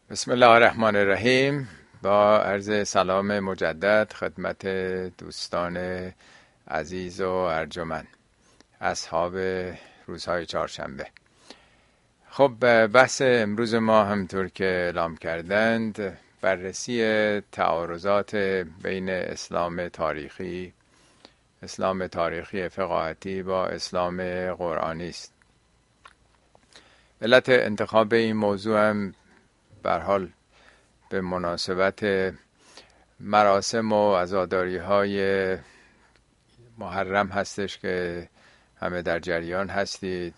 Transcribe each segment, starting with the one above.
بسم الله الرحمن الرحیم. با عرض سلام مجدد خدمت دوستان عزیز و ارجمند اصحاب روزهای چهارشنبه. خب بحث امروز ما همطور که اعلام کردند بررسی تعارضات بین اسلام تاریخی فقاهتی با اسلام قرآنی است. علت انتخاب این موضوع هم به هر حال به مناسبت مراسم و عزاداری های محرم هستش که همه در جریان هستید.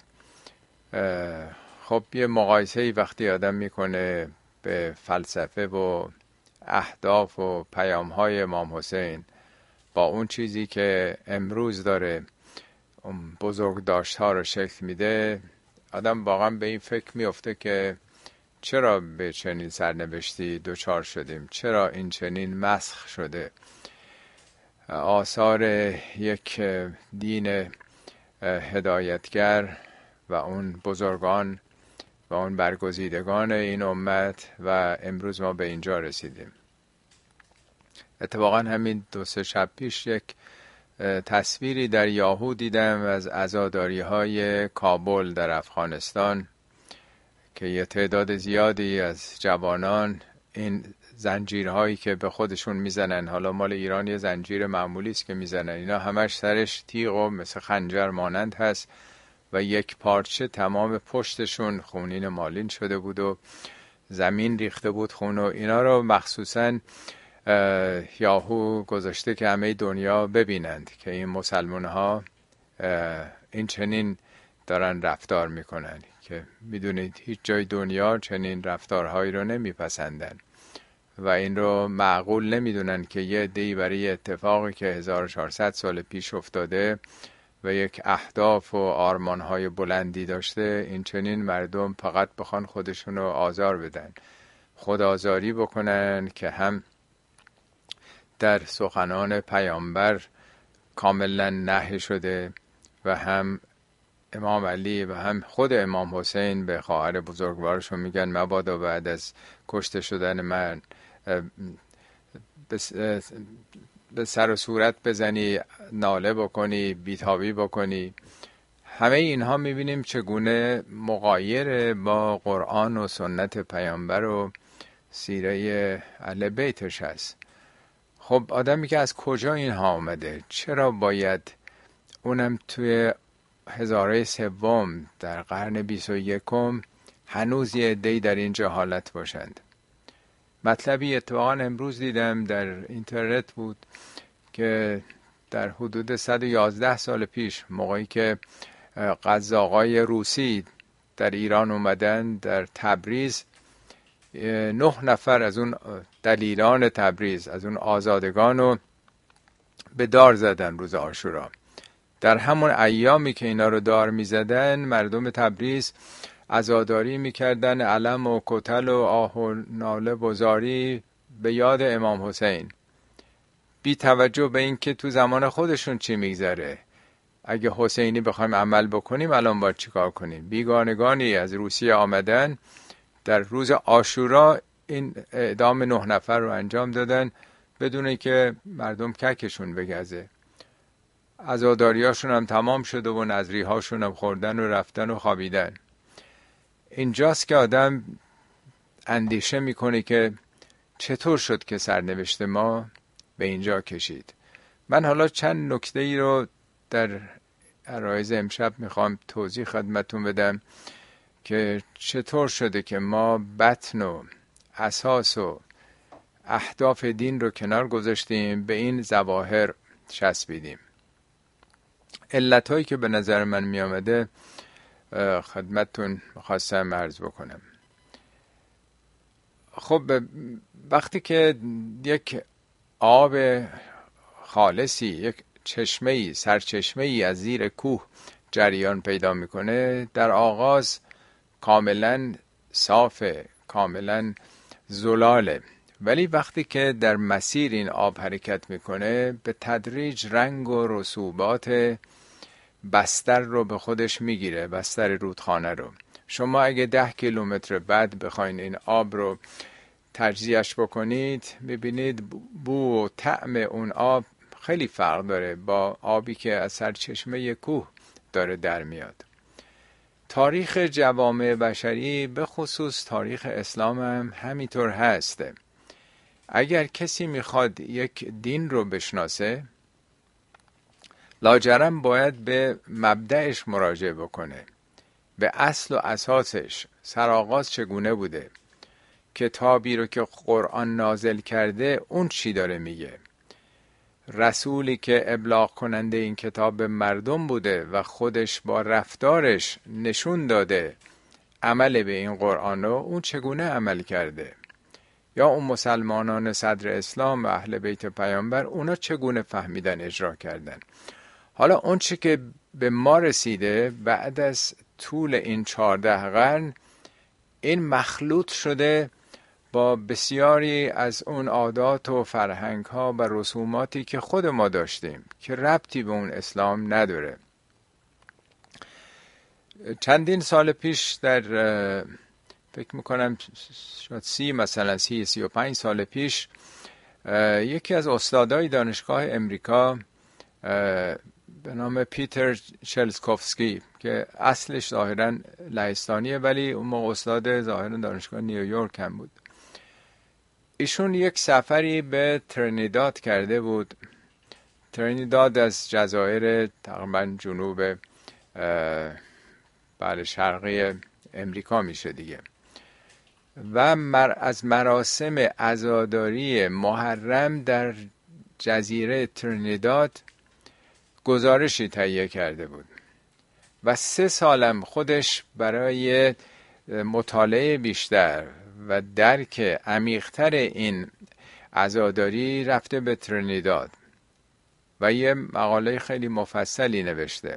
خب یه مقایسه وقتی آدم میکنه به فلسفه و اهداف و پیام های امام حسین با اون چیزی که امروز داره اون بزرگداشت ها رو شکل میده، آدم واقعا به این فکر میفته که چرا به چنین سرنوشتی دوچار شدیم؟ چرا این چنین مسخ شده؟ آثار یک دین هدایتگر و اون بزرگان و اون برگزیدگان این امت و امروز ما به اینجا رسیدیم. اتفاقا همین 2-3 شب پیش یک تصویری در یاهو دیدم از عزاداری های کابل در افغانستان که یه تعداد زیادی از جوانان این زنجیرهایی که به خودشون میزنن، حالا مال ایران یه زنجیر معمولی است که میزنن، اینا همش سرش تیغ و مثل خنجر مانند هست و یک پارچه تمام پشتشون خونین مالین شده بود و زمین ریخته بود خون و اینا رو مخصوصا یاهو گذاشته که همه دنیا ببینند که این مسلمان ها این چنین دارن رفتار میکنن که میدونید هیچ جای دنیا چنین رفتارهایی رو نمیپسندن و این رو معقول نمیدونن که یه عده‌ای برای اتفاقی که 1400 سال پیش افتاده و یک اهداف و آرمانهای بلندی داشته، این چنین مردم فقط بخوان خودشونو آزار بدن، خودآزاری بکنن که هم در سخنان پیامبر کاملا نهی شده و هم امام علی و هم خود امام حسین به خواهر بزرگوارشون میگن مبادا بعد از کشته شدن من به سر و صورت بزنی، ناله بکنی، بیتابی بکنی. همه اینها میبینیم چگونه مغایر با قرآن و سنت پیامبر و سیره اهل بیتش هست. خب آدمی که از کجا اینها آمده؟ چرا باید اونم توی هزاره سوم در قرن 21 هنوز یه عده‌ای در این جهالت باشند؟ مطلبی اتفاقا امروز دیدم در اینترنت بود که در حدود 111 سال پیش، موقعی که قزاقای روسی در ایران اومدن، در تبریز 9 نفر از اون دلیران تبریز، از اون آزادگان رو به دار زدن روز عاشورا. در همون ایامی که اینا رو دار می زدن، مردم تبریز عزاداری می کردن، علم و کتل و آه و ناله و زاری به یاد امام حسین، بی توجه به این که تو زمان خودشون چی میگذره. اگه حسینی بخوایم عمل بکنیم الان باید چیکار کنیم؟ بیگانگانی از روسیه آمدن در روز عاشورا این اعدام 9 نفر رو انجام دادن بدون که مردم ککشون بگزه. عزاداریاشون هم تمام شده و نذریهاشون هم خوردن و رفتن و خوابیدن. اینجاست که آدم اندیشه میکنه که چطور شد که سرنوشت ما به اینجا کشید. من حالا چند نکته ای رو در عرایض امشب میخوام توضیح خدمتون بدم که چطور شده که ما بطن و اساس و اهداف دین رو کنار گذاشتیم، به این ظواهر چسبیدیم. علتهایی که به نظر من می آمده خدمتتون خواستم عرض بکنم. خب وقتی که یک آب خالصی، یک چشمه‌ای، سرچشمه‌ای از زیر کوه جریان پیدا میکنه، در آغاز کاملا صافه، کاملا زلاله، ولی وقتی که در مسیر این آب حرکت میکنه به تدریج رنگ و رسوبات بستر رو به خودش میگیره، بستر رودخانه رو، شما اگه 10 کیلومتر بعد بخواین این آب رو تجزیهش بکنید، میبینید بو و طعم اون آب خیلی فرق داره با آبی که از سرچشمه کوه داره در میاد. تاریخ جوامع بشری به خصوص تاریخ اسلام هم همینطور هسته. اگر کسی میخواد یک دین رو بشناسه، لاجرم باید به مبدأش مراجعه بکنه، به اصل و اساسش. سرآغاز چگونه بوده، کتابی رو که قرآن نازل کرده اون چی داره میگه، رسولی که ابلاغ کننده این کتاب به مردم بوده و خودش با رفتارش نشون داده عمل به این قرآن رو، اون چگونه عمل کرده، یا اون مسلمانان صدر اسلام و اهل بیت پیامبر اونا چگونه فهمیدن اجرا کردن. حالا اون چی که به ما رسیده بعد از طول این 14 قرن، این مخلوط شده با بسیاری از اون عادات و فرهنگ ها و رسوماتی که خود ما داشتیم که ربطی به اون اسلام نداره. چندین سال پیش، در فکر میکنم شاید 35 سال پیش، یکی از استادای دانشگاه امریکا به نام پیتر چلسکوفسکی که اصلش ظاهراً لهستانیه ولی اون موقع استاد ظاهراً دانشگاه نیویورک هم بود، ایشون یک سفری به ترینیداد کرده بود. ترینیداد از جزایر تقریبا جنوب شرقی امریکا میشه دیگه، و از مراسم عزاداری محرم در جزیره ترینیداد گزارشی تهیه کرده بود و 3 سالم خودش برای مطالعه بیشتر و درک عمیق‌تر این عزاداری رفته به ترینیداد و یه مقاله خیلی مفصلی نوشته.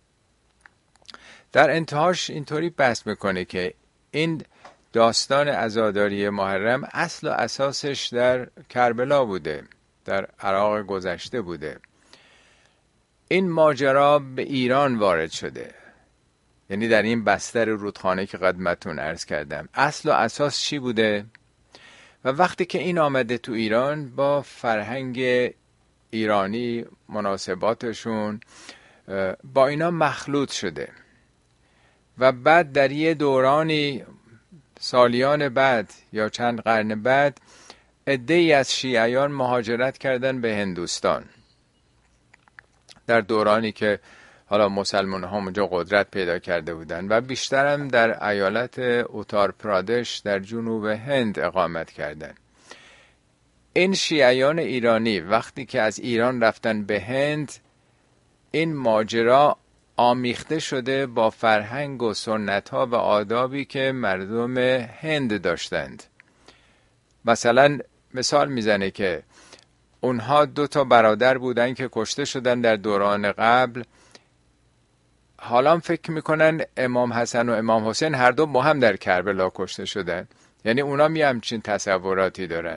در انتهاش اینطوری بحث میکنه که این داستان عزاداری محرم اصل و اساسش در کربلا بوده، در عراق گذشته بوده. این ماجرا به ایران وارد شده، یعنی در این بستر رودخانه که خدمتتون عرض کردم اصل و اساس چی بوده، و وقتی که این آمده تو ایران با فرهنگ ایرانی مناسباتشون با اینا مخلوط شده و بعد در یه دورانی سالیان بعد یا چند قرن بعد عده‌ای از شیعیان مهاجرت کردن به هندوستان، در دورانی که حالا مسلمان ها اونجا قدرت پیدا کرده بودن و بیشترم در ایالت اوتار پرادش در جنوب هند اقامت کردن. این شیعیان ایرانی وقتی که از ایران رفتن به هند، این ماجرا آمیخته شده با فرهنگ و سنت ها و آدابی که مردم هند داشتند. مثال میزنه که اونها 2 برادر بودن که کشته شدن در دوران قبل، حالا فکر میکنن امام حسن و امام حسین هر دو با هم در کربلا کشته شدن، یعنی اونا همچین تصوراتی دارن.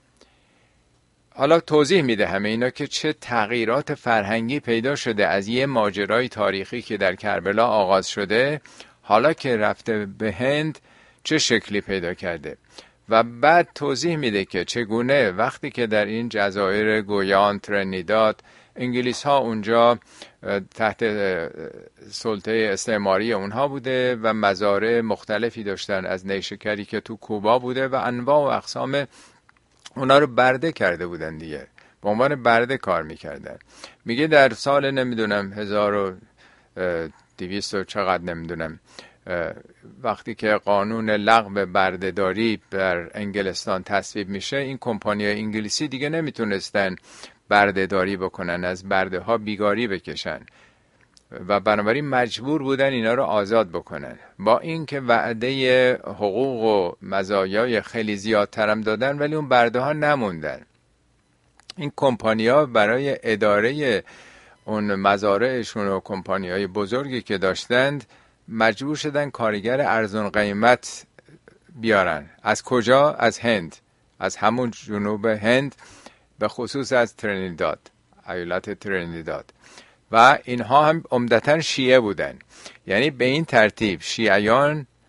حالا توضیح میده همه اینا که چه تغییرات فرهنگی پیدا شده از یه ماجرای تاریخی که در کربلا آغاز شده، حالا که رفته به هند چه شکلی پیدا کرده، و بعد توضیح میده که چگونه وقتی که در این جزایر گویان، ترینیداد، انگلیس ها اونجا تحت سلطه استعماری اونها بوده و مزارع مختلفی داشتن، از نیشکری که تو کوبا بوده و انواع و اقسام اونا رو برده کرده بودن دیگه، به عنوان برده کار میکردن. میگه در سال نمیدونم 1200 چقدر نمیدونم، وقتی که قانون لغو بردهداری در انگلستان تصویب میشه، این کمپانی‌های انگلیسی دیگه نمیتونستن بردهداری بکنن، از برده ها بیگاری بکشن و بنابراین مجبور بودن اینا رو آزاد بکنن، با اینکه وعده حقوق و مزایای خیلی زیادتر هم دادن ولی اون برده ها نموندن. این کمپانی‌ها برای اداره اون مزارعشون و کمپانی‌های بزرگی که داشتند مجبور شدن کارگر ارزان قیمت بیارن. از کجا؟ از هند، از همون جنوب هند، به خصوص از ترینیداد، ایالت ترینیداد، و اینها هم عمدتاً شیعه بودن. یعنی به این ترتیب شیعیان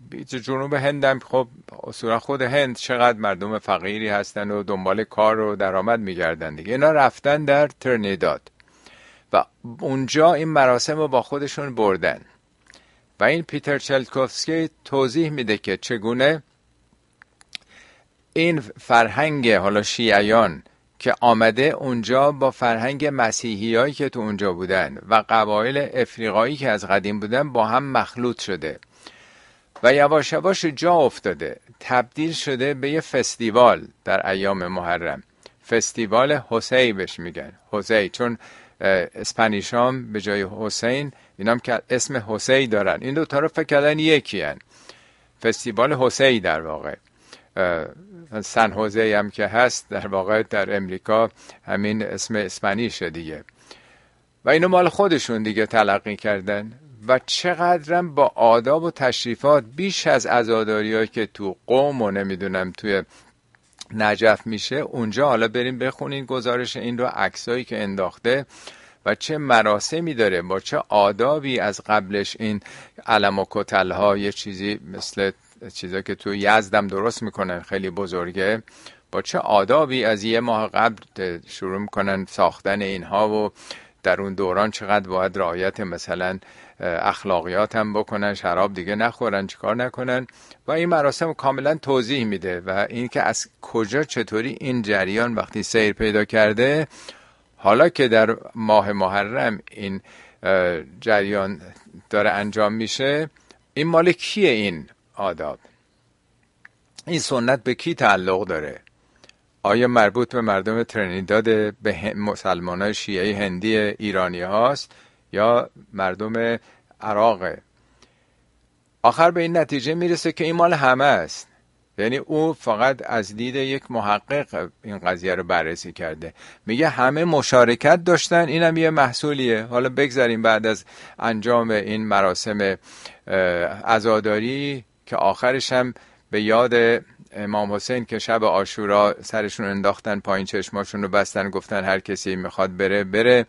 جنوب هندم خب اصولا خود هند چقدر مردم فقیری هستن و دنبال کار و درآمد میگردن دیگه. اینا رفتن در ترینیداد و اونجا این مراسم رو با خودشون بردن و این پیتر چلتکوفسکی توضیح میده که چگونه این فرهنگ حالا شیعیان که آمده اونجا با فرهنگ مسیحیایی که تو اونجا بودن و قبایل افریقایی که از قدیم بودن با هم مخلوط شده و یواش یواش جا افتاده، تبدیل شده به یه فستیوال در ایام محرم. فستیوال حسی بهش میگن، حسی، چون اسپانیشام به جای حسین اینام که اسم حسی دارن، این دو تا رو فکر کردن یکی هن. فستیوال حسی در واقع، سن حوزه هم که هست در واقع در امریکا همین اسم اسپانیشه دیگه، و اینو مال خودشون دیگه تلقی کردن و چقدرم با آداب و تشریفات بیش از عزاداری‌هایی که تو قم و نمیدونم توی نجف میشه اونجا. حالا بریم بخونین گزارش این رو، عکسایی که انداخته و چه مراسمی داره، با چه آدابی از قبلش این علم و کتل‌ها، یه چیزی مثل چیزا که تو یزدم درست میکنن خیلی بزرگه، با چه آدابی از یه ماه قبل شروع میکنن ساختن اینها و در اون دوران چقدر باید رعایت مثلا اخلاقیات هم بکنن، شراب دیگه نخورن، چیکار نکنن، و این مراسم کاملا توضیح میده و این که از کجا چطوری این جریان وقتی سیر پیدا کرده، حالا که در ماه محرم این جریان داره انجام میشه، این مال کیه این آداب؟ این سنت به کی تعلق داره؟ آیا مربوط به مردم ترینیداد، به مسلمانای شیعه هندی ایرانی هاست یا مردم عراقه؟ آخر به این نتیجه میرسه که این مال همه است. یعنی او فقط از دید یک محقق این قضیه رو بررسی کرده، میگه همه مشارکت داشتن، اینم یه محصولیه. حالا بگذاریم بعد از انجام این مراسم عزاداری که آخرش هم به یاد امام حسین که شب عاشورا سرشون انداختن پایین، چشماشون رو بستن، گفتن هر کسی میخواد بره بره،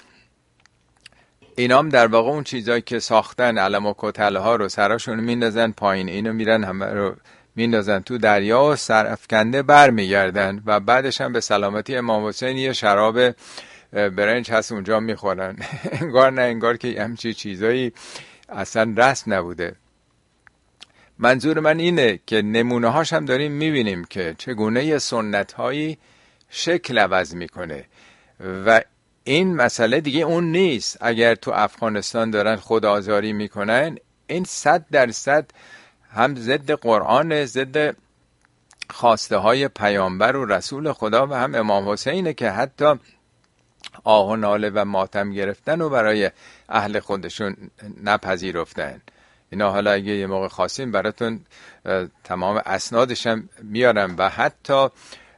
اینام در واقع اون چیزایی که ساختن، علم و کتل‌ها رو سراشون میندازن پایین، اینو میرن همه رو میندازن تو دریا و سرافکنده بر میگردن و بعدش هم به سلامتی امام حسین یه شراب برنج هست اونجا میخورن. انگار نه انگار که همچی چیزایی اصلا رسم نبوده. منظور من اینه که نمونه هاش هم داریم میبینیم که چگونه یه سنت هایی شکل عوض میکنه و این مسئله دیگه اون نیست. اگر تو افغانستان دارن خودآزاری میکنن، این 100% هم ضد قرآن، ضد خواسته های پیامبر و رسول خدا و هم امام حسینه که حتی آه و ناله و ماتم گرفتن و برای اهل خودشون نپذیرفتن. اینا حالا اگه یه موقع خواستیم براتون تمام اسنادش هم میارم و حتی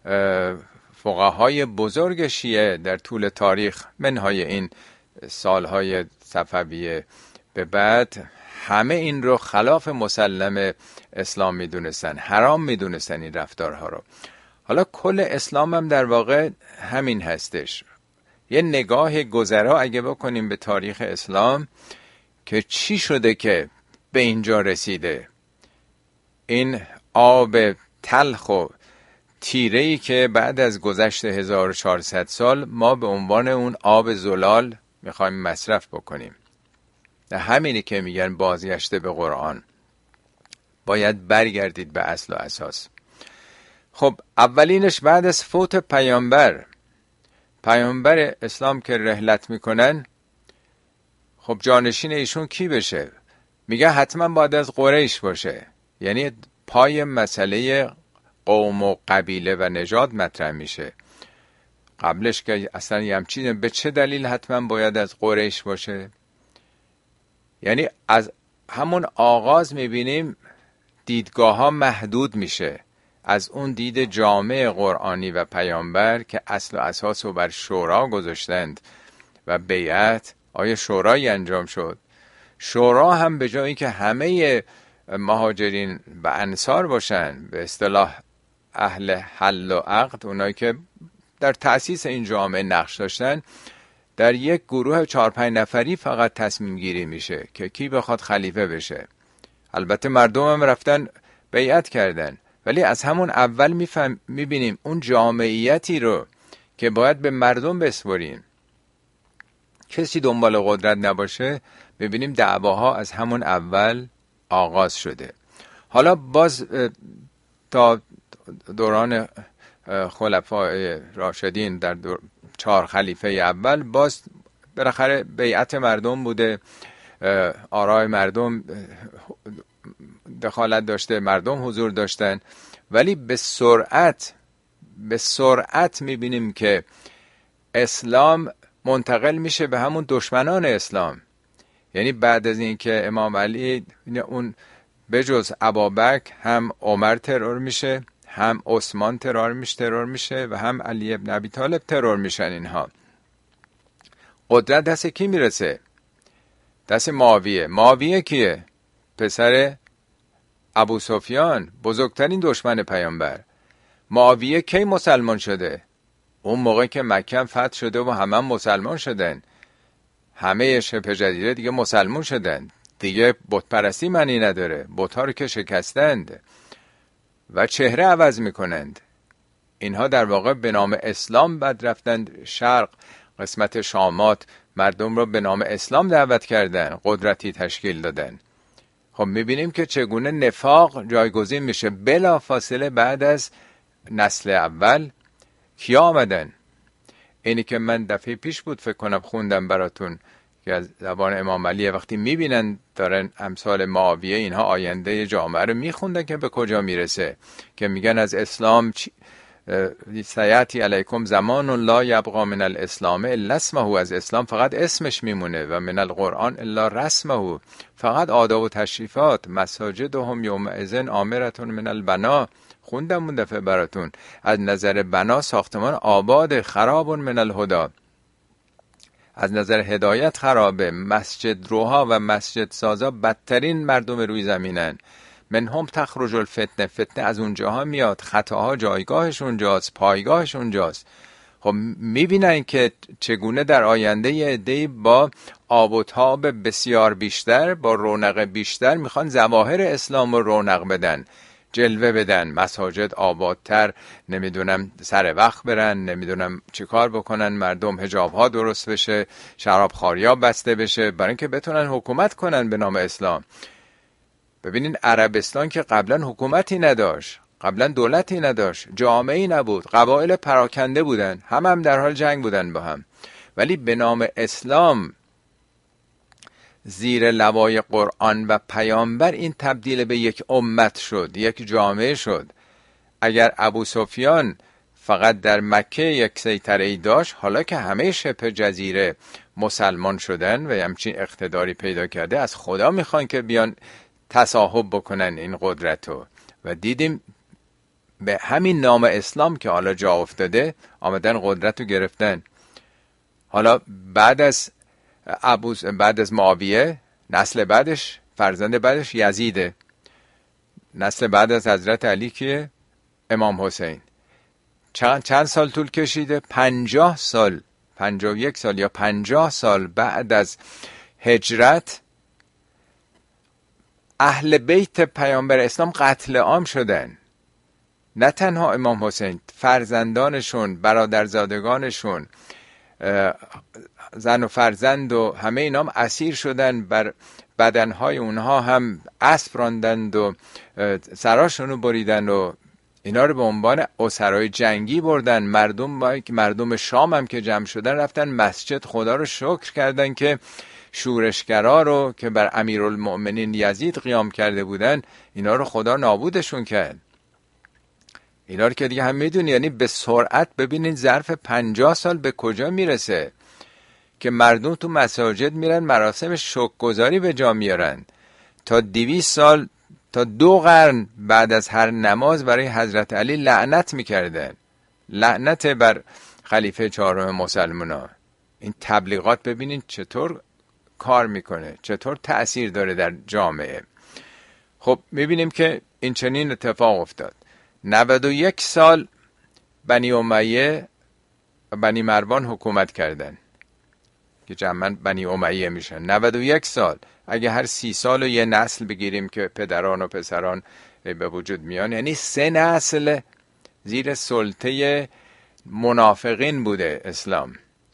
فقهای بزرگ شیعه در طول تاریخ منهای این سالهای صفویه به بعد همه این رو خلاف مسلم اسلام میدونستن، حرام میدونستن این رفتارها رو. حالا کل اسلام هم در واقع همین هستش. یه نگاه گذرا اگه بکنیم به تاریخ اسلام که چی شده که به اینجا رسیده، این آب تلخ و تیره‌ای که بعد از گذشت 1400 سال ما به عنوان اون آب زلال میخوایم مصرف بکنیم. همینی که میگن بازگشته به قرآن، باید برگردید به اصل و اساس. خب اولینش بعد از فوت پیامبر اسلام که رحلت میکنن، خب جانشین ایشون کی بشه؟ میگه حتما باید از قریش باشه. یعنی پای مسئله قوم و قبیله و نژاد مطرح میشه. قبلش که اصلا همچین به چه دلیل حتما باید از قریش باشه؟ یعنی از همون آغاز میبینیم دیدگاه ها محدود میشه از اون دید جامع قرآنی و پیامبر که اصل و اساس رو بر شورا گذاشتند و بیعت. آیا شورایی انجام شد؟ شورا هم به جایی که همه مهاجرین و انصار باشن، به اصطلاح اهل حل و عقد، اونایی که در تأسیس این جامعه نقش داشتن، در یک گروه 4-5 نفری فقط تصمیم گیری میشه که کی بخواد خلیفه بشه. البته مردم هم رفتن بیعت کردن، ولی از همون اول میبینیم اون جامعیتی رو که باید به مردم بسپریم، کسی دنبال قدرت نباشه، ببینیم دعواها از همون اول آغاز شده. حالا باز تا دوران خلفای راشدین در 4 خلیفه اول باز بالاخره بیعت مردم بوده، آرای مردم دخالت داشته، مردم حضور داشتن، ولی به سرعت میبینیم که اسلام منتقل میشه به همون دشمنان اسلام. یعنی بعد از این که امام علی اون بجز ابابکر هم عمر ترور میشه، هم عثمان ترور میشه و هم علی ابن ابی طالب ترور میشن. اینها قدرت دست کی میرسه؟ دست معاویه. معاویه کیه؟ پسر ابو سفیان، بزرگترین دشمن پیامبر. معاویه کی مسلمان شده؟ اون موقع که مکه فتح شده و همه مسلمان شدن، همه شبه جزیره دیگه مسلمان شدن، دیگه بت پرستی معنی نداره، بت‌ها رو که شکستند و چهره عوض میکنند. اینها در واقع به نام اسلام بعد رفتند شرق، قسمت شامات، مردم رو به نام اسلام دعوت کردن، قدرتی تشکیل دادن. خب میبینیم که چگونه نفاق جایگزین میشه. بلا فاصله بعد از نسل اول کیا آمدن؟ اینی که من دفعه پیش بود فکر کنم خوندم براتون که از زبان امام علی، وقتی میبینن دارن امثال معاویه اینها آینده جامعه رو میخوندن که به کجا میرسه، که میگن از اسلام سیاتی علیکم زمان لا یبقى من الاسلام الا اسمه، از اسلام فقط اسمش میمونه، و من القرآن الا رسمه، فقط آداب و تشریفات. مساجدهم یومئذ آمرة من البنا، خوندم اون دفعه براتون، از نظر بنا ساختمان آباد، خراب من الهدى، از نظر هدایت خرابه. مسجد روها و مسجد سازا بدترین مردم روی زمینن. منهم تخرج الفتنه، فتنه از اونجاها میاد، خطاها جایگاهش اونجاست، پایگاهش اونجاست. خب میبینن که چگونه در آینده یه عده‌ای با آب و تاب بسیار بیشتر، با رونق بیشتر میخوان ظواهر اسلام رو رونق بدن، جلوه بدن، مساجد آبادتر، نمیدونم سر وقت برن، نمیدونم چی کار بکنن، مردم حجاب ها درست بشه، شراب خاریا بسته بشه، برای اینکه بتونن حکومت کنن به نام اسلام. ببینین عربستان که قبلا حکومتی نداشت، قبلا دولتی نداشت، جامعه‌ای نبود، قبایل پراکنده بودن، هم در حال جنگ بودن با هم، ولی به نام اسلام زیر لوای قرآن و پیامبر این تبدیل به یک امت شد، یک جامعه شد. اگر ابو سفیان فقط در مکه یک سیطره‌ای داشت، حالا که همه شبه جزیره مسلمان شدن و همچین اقتداری پیدا کرده، از خدا میخوان که بیان تصاحب بکنن این قدرتو. و دیدیم به همین نام اسلام که حالا جا افتاده آمدن قدرتو گرفتن. حالا بعد از معاویه نسل بعدش، فرزند بعدش یزیده، نسل بعد از حضرت علی که امام حسین. چند سال طول کشیده؟ 50 سال، 51 سال یا 50 سال بعد از هجرت اهل بیت پیامبر اسلام قتل عام شدن. نه تنها امام حسین، فرزندانشون، برادرزادگانشون، زن و فرزند و همه اینام اسیر شدن، بر بدنهای اونها هم اسب راندند و سراشونو بریدن و اینا رو به عنوان اسرای جنگی بردن. مردم شام هم که جمع شدن رفتن مسجد، خدا رو شکر کردن که شورشگرا رو که بر امیرالمؤمنین یزید قیام کرده بودن، اینا رو خدا نابودشون کرد. اینا رو که دیگه هم میدونی، یعنی به سرعت ببینین ظرف 50 سال به کجا میرسه که مردم تو مساجد میرن مراسم شکرگزاری به جا میارن. تا 200 سال، تا 2 قرن بعد از هر نماز برای حضرت علی لعنت میکردن، لعنت بر خلیفه 4 مسلمانان. این تبلیغات ببینین چطور کار میکنه، چطور تأثیر داره در جامعه. خب میبینیم که این چنین اتفاق افتاد. 91 سال بنی امیه و بنی مروان حکومت کردن. که جمعاً بنی امیه میشن. 91 سال. اگه هر 30 سال و یه نسل بگیریم که پدران و پسران به وجود میان، یعنی 3 نسل زیر سلطه منافقین بوده اسلام،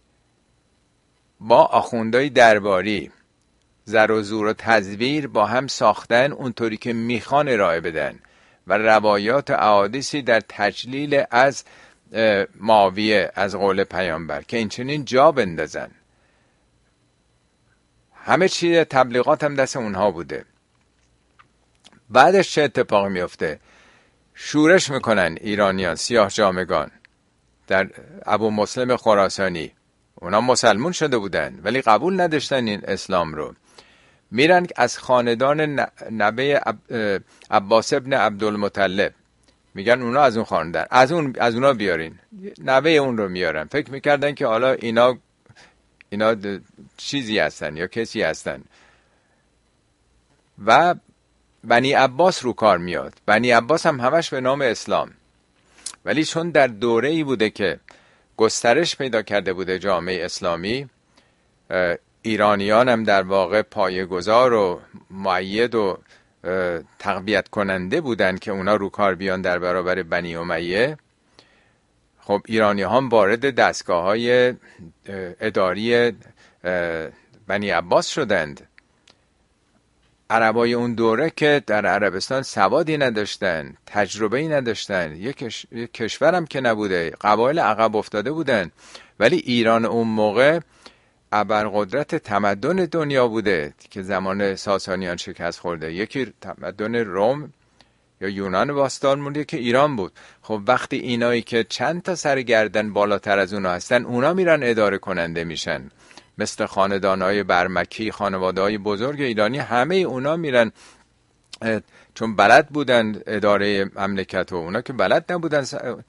با آخوندهای درباری زر و زور و تزویر با هم ساختن اونطوری که میخوان ارائه بدن و روایات احادیثی در تجلیل از معاویه از قول پیامبر که این چنین جا بندازن. همه چیز تبلیغات هم دست اونها بوده. بعدش چه اتفاقی میفته؟ شورش میکنن ایرانیان سیاه جامگان در ابو مسلم خراسانی. اونا مسلمون شده بودن ولی قبول نداشتن این اسلام رو. میرن از خاندان نبی عباس ابن عبدالمطلب، میگن اونا از اون خاندان، از اونا بیارین. نبی اون رو میارن. فکر میکردن که حالا اینا چیزی هستن یا کسی هستن و بنی عباس رو کار میاد. بنی عباس هم همش به نام اسلام، ولی چون در دوره‌ای بوده که گسترش پیدا کرده بوده جامعه اسلامی، ایرانیان هم در واقع پایه‌گذار و مؤید و تقویت کننده بودن که اونا رو کار بیان در برابر بنی امیه. خب ایرانی هم وارد دستگاه‌های اداری بنی عباس شدند. عربای اون دوره که در عربستان سوادی نداشتن، تجربه‌ای نداشتن، یک کشورم که نبوده، قبایل عقب افتاده بودن، ولی ایران اون موقع ابرقدرت تمدن دنیا بوده که زمان ساسانیان شکست خورده. یکی تمدن روم یا یونان باستان مونده که ایران بود. خب وقتی اینایی که چند تا سر گردن بالاتر از اونا هستن، اونا میرن اداره کننده میشن، مثل خاندانهای برمکی، خانواده‌های بزرگ ایرانی، همه اونا میرن چون بلد بودن اداره مملکت و اونا که بلد نبودن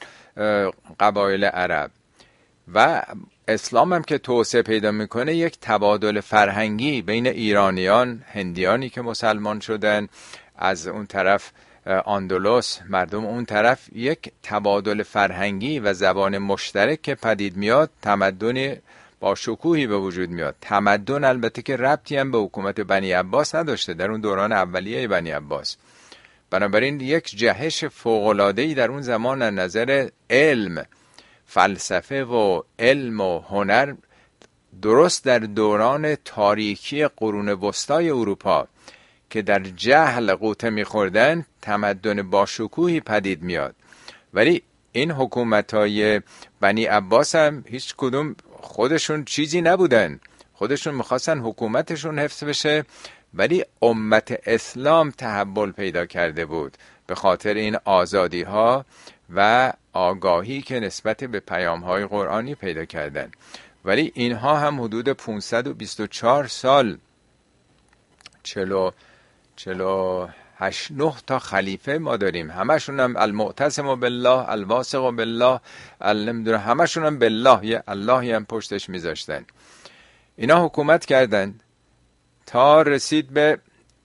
قبایل عرب. و اسلام هم که توسعه پیدا میکنه یک تبادل فرهنگی بین ایرانیان، هندیانی که مسلمان شدن، از اون طرف اندلس مردم اون طرف، یک تبادل فرهنگی و زبان مشترک که پدید میاد، تمدن با شکوهی به وجود میاد. تمدن البته که ربطی هم به حکومت بنی عباس نداشته در اون دوران اولیه بنی عباس. بنابراین یک جهش فوق‌العاده‌ای در اون زمان از نظر علم، فلسفه و علم و هنر، درست در دوران تاریکی قرون وسطای اروپا که در جهل غوطه می‌خوردن، تمدن با شکوهی پدید میاد. ولی این حکومت‌های بنی عباس هم هیچ کدوم خودشون چیزی نبودن، خودشون میخواستن حکومتشون حفظ بشه، ولی امت اسلام تحول پیدا کرده بود به خاطر این آزادی ها و آگاهی که نسبت به پیام های قرآنی پیدا کردن. ولی اینها هم حدود 524 سال 48 تا خلیفه ما داریم، همشون هم المعتصم بالله، الواثق بالله، نمیدونم، همشون هم بالله، یه اللهی هم پشتش میذاشتن. اینا حکومت کردن تا رسید به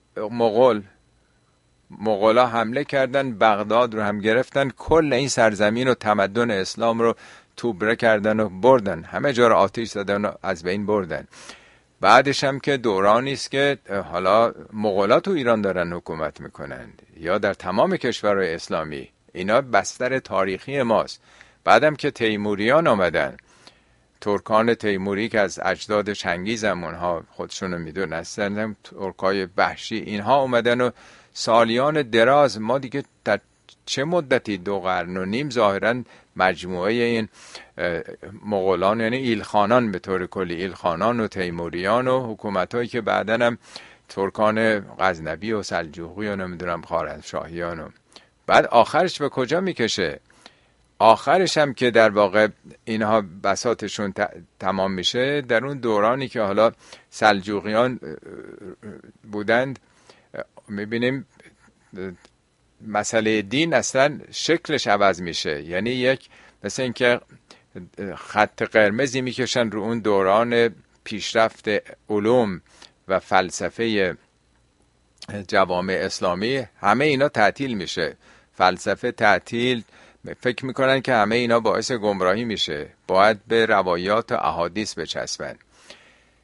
مغولا حمله کردن، بغداد رو هم گرفتن، کل این سرزمین و تمدن اسلام رو توبره کردن و بردن، همه جا رو آتش زدن و از بین بردن. بعدش هم که دورانی است که حالا مغولا تو ایران دارن حکومت میکنن یا در تمام کشورهای اسلامی، اینا بستر تاریخی ماست. بعدم که تیموریان آمدن، ترکان تیموری که از اجداد چنگیز هم اونها خودشونو میدونستن، ترکای وحشی، اینها اومدن و سالیان دراز ما دیگه در چه مدتی 2.5 قرن ظاهرا مجموعه این مغولان، یعنی ایلخانان به طور کلی، ایلخانان و تیموریان و حکومتایی که بعدن هم ترکان غزنوی و سلجوقی و نمیدونم خوارزمشاهیان، و بعد آخرش به کجا میکشه؟ آخرش هم که در واقع اینها بساطشون تمام میشه در اون دورانی که حالا سلجوقیان بودند، میبینیم مسئله دین اصلا شکلش عوض میشه. یعنی یک مثل این که خط قرمزی میکشن رو اون دوران پیشرفت علوم و فلسفه جوامع اسلامی، همه اینا تعطیل میشه. فلسفه تعطیل، فکر میکنن که همه اینا باعث گمراهی میشه، باید به روایات و احادیث بچسبن.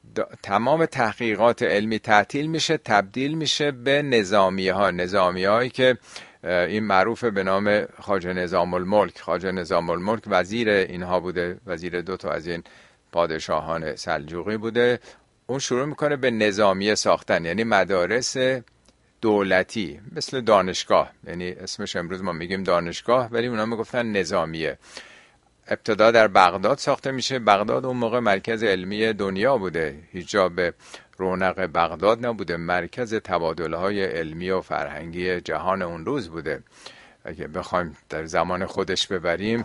تمام تحقیقات علمی تعطیل میشه، تبدیل میشه به نظامی هایی که این معروف به نام خواجه نظام الملک. خواجه نظام الملک وزیر اینها بوده، وزیر 2 تا از این پادشاهان سلجوقی بوده. اون شروع میکنه به نظامیه ساختن، یعنی مدارس دولتی مثل دانشگاه، یعنی اسمش امروز ما میگیم دانشگاه ولی اونا میگفتن نظامیه. ابتدا در بغداد ساخته میشه. بغداد اون موقع مرکز علمی دنیا بوده، هیچ جا به رونق بغداد نبوده، مرکز تبادل‌های علمی و فرهنگی جهان اون روز بوده. اگه بخوایم در زمان خودش ببریم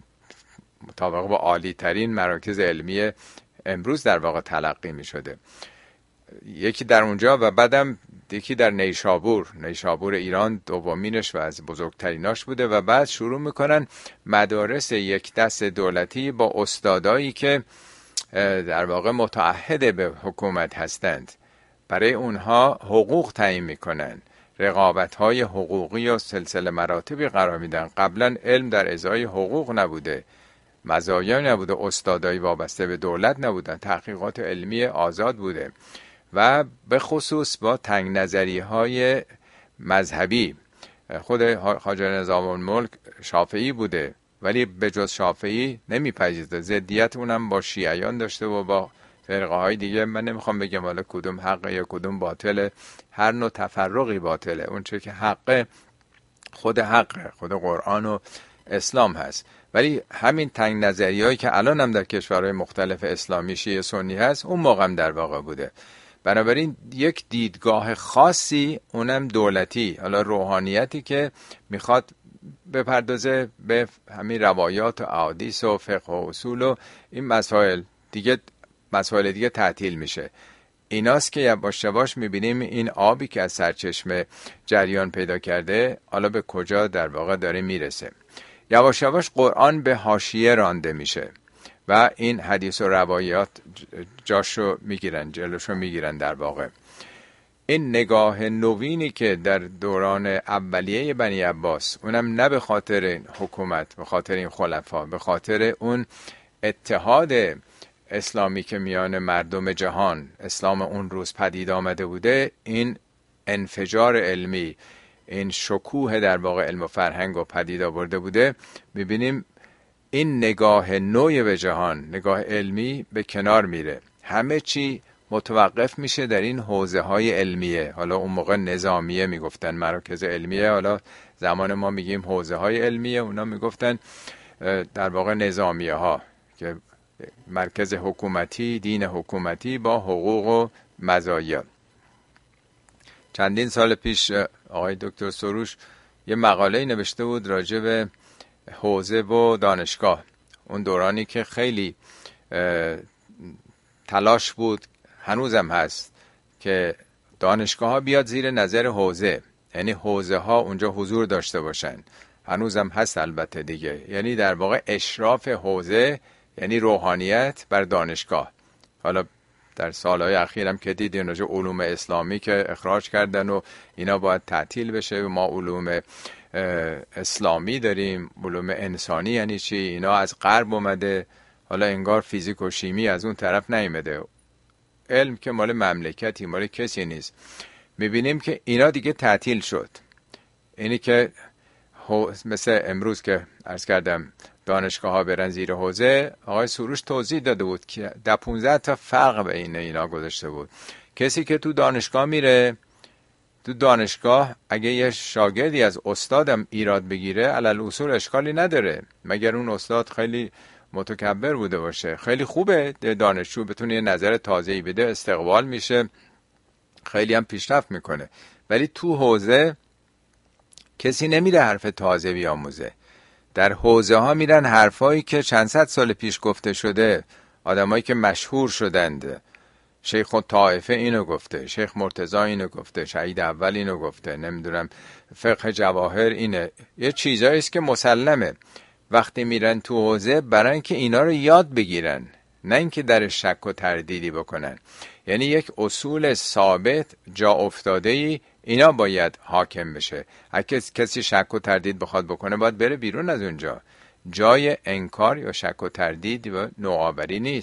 مطابق با عالی ترین مراکز علمی امروز در واقع تلقی می شده. یکی در اونجا و بعدم یکی در نیشابور ایران دومینش و از بزرگتریناش بوده و بعد شروع میکنن مدارس یک دست دولتی با استادایی که در واقع متعهد به حکومت هستند. برای اونها حقوق تعیین میکنن، رقابت‌های حقوقی و سلسله مراتبی قرار میدن. قبلا علم در ازای حقوق نبوده، مزایا نبوده، استادایی وابسته به دولت نبودن، تحقیقات علمی آزاد بوده و به خصوص با تنگ نظری های مذهبی. خود خواجه نظام الملک شافعی بوده ولی به جز شافعی نمیپذیرفته، ضدیت اونم با شیعیان داشته و با فرقه های دیگه. من نمیخوام بگم حالا کدوم حقه یا کدوم باطله، هر نوع تفرقی باطله. اون چه که حقه خود قرآن و اسلام هست. ولی همین تنگ نظریهایی که الان هم در کشورهای مختلف اسلامی شیعه سنی هست اون موقع هم در واقع بوده. بنابراین یک دیدگاه خاصی، اونم دولتی، حالا روحانیتی که میخواد بپردازه به همین روایات و احادیث و فقه و اصول و این مسائل دیگه تعطیل میشه. ایناست که یواش یواش میبینیم این آبی که از سرچشمه جریان پیدا کرده حالا به کجا در واقع داره میرسه. یواش یواش قرآن به حاشیه رانده میشه و این حدیث و روایات جاشو میگیرن، جلوشو میگیرن. در واقع این نگاه نوینی که در دوران اولیه بنی عباس، اونم نه به خاطر این حکومت، به خاطر این خلفا، به خاطر اون اتحاد اسلامی که میان مردم جهان اسلام اون روز پدید آمده بوده، این انفجار علمی، این شکوه در واقع علم و فرهنگ و پدید آورده بوده. میبینیم این نگاه نوی به جهان، نگاه علمی به کنار میره، همه چی متوقف میشه در این حوزه های علمیه. حالا اون موقع نظامیه میگفتن، مراکز علمیه، حالا زمان ما میگیم حوزه های علمیه، اونا میگفتن در واقع نظامیه ها که مرکز حکومتی، دین حکومتی با حقوق و مزایا. چندین سال پیش آقای دکتر سروش یه مقاله نوشته بود راجع به حوزه و دانشگاه. اون دورانی که خیلی تلاش بود، هنوزم هست، که دانشگاه ها بیاد زیر نظر حوزه، یعنی حوزه ها اونجا حضور داشته باشن. هنوزم هست البته دیگه، یعنی در واقع اشراف حوزه یعنی روحانیت بر دانشگاه. حالا در سالهای اخیرم که دیدین راجع علوم اسلامی که اخراج کردن و اینا باید تعطیل بشه و ما علوم اسلامی داریم، علوم انسانی یعنی چی، اینا از غرب اومده. حالا انگار فیزیک و شیمی از اون طرف نیومده، علم که مال مملکتی، مال کسی نیست. میبینیم که اینا دیگه تعطیل شد. اینی که مثل امروز که عرض کردم دانشگاه ها برن زیر حوزه، آقای سروش توضیح داده بود که 15 تا فرق بین اینا گذاشته بود. کسی که تو دانشگاه میره، تو دانشگاه اگه یه شاگردی از استادم ایراد بگیره علل اصول اشکالی نداره، مگر اون استاد خیلی متکبر بوده باشه. خیلی خوبه دانشجو بتونه یه نظر تازه‌ای بده، استقبال میشه، خیلی هم پیشرفت میکنه. ولی تو حوزه کسی نمیره حرف تازه بیاموزه. در حوزه ها میرن حرفایی که چند صد سال پیش گفته شده، آدمایی که مشهور شدند. شیخ الطائفه اینو گفته، شیخ مرتضی اینو گفته، شهید اول اینو گفته، نمیدونم فقه جواهر اینه. یه چیزایی است که مسلمه. وقتی میرن تو حوزه برای اینکه اینا رو یاد بگیرن، نه اینکه در شک و تردیدی بکنن. یعنی یک اصول ثابت جا افتاده‌ای اینا باید حاکم بشه. اگه کسی شک و تردید بخواد بکنه باید بره بیرون از اونجا. جای انکار یا شک و تردید و نوآوری نیست.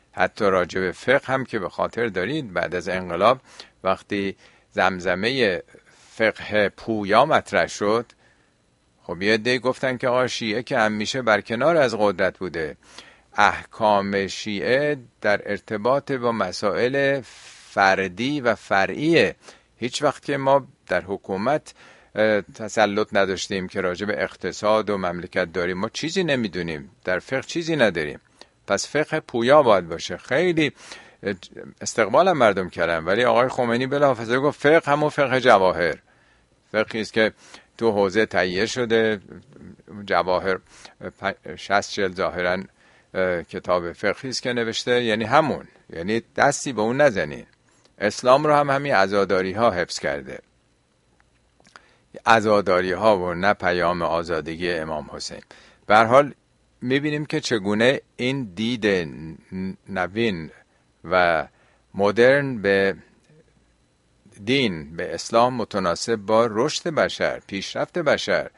حتی راجع به فقه هم که به خاطر دارید بعد از انقلاب وقتی زمزمه فقه پویا مطرح شد، خب یه عده‌ای گفتن که آقا شیعه که همیشه برکنار از قدرت بوده، احکام شیعه در ارتباط با مسائل فردی و فرعیه. هیچ وقت که ما در حکومت تسلط نداشتیم که راجع به اقتصاد و مملکت داریم، ما چیزی نمیدونیم، در فقه چیزی نداریم. پس فقه پویا باید باشه. خیلی استقبال مردم کردن، ولی آقای خمینی بلافاصله گفت فقه همون فقه جواهر، فقهی است که تو حوزه تهیه شده، جواهر 60 جلد ظاهرا کتاب فقهی است که نوشته، یعنی همون، یعنی دستی به اون نزنین. اسلام رو هم همین عزاداری ها حفظ کرده، عزاداری ها و نه پیام آزادگی امام حسین. به هر حال میبینیم که چگونه این دید نوین و مدرن به دین، به اسلام متناسب با رشد بشر، پیشرفت بشر.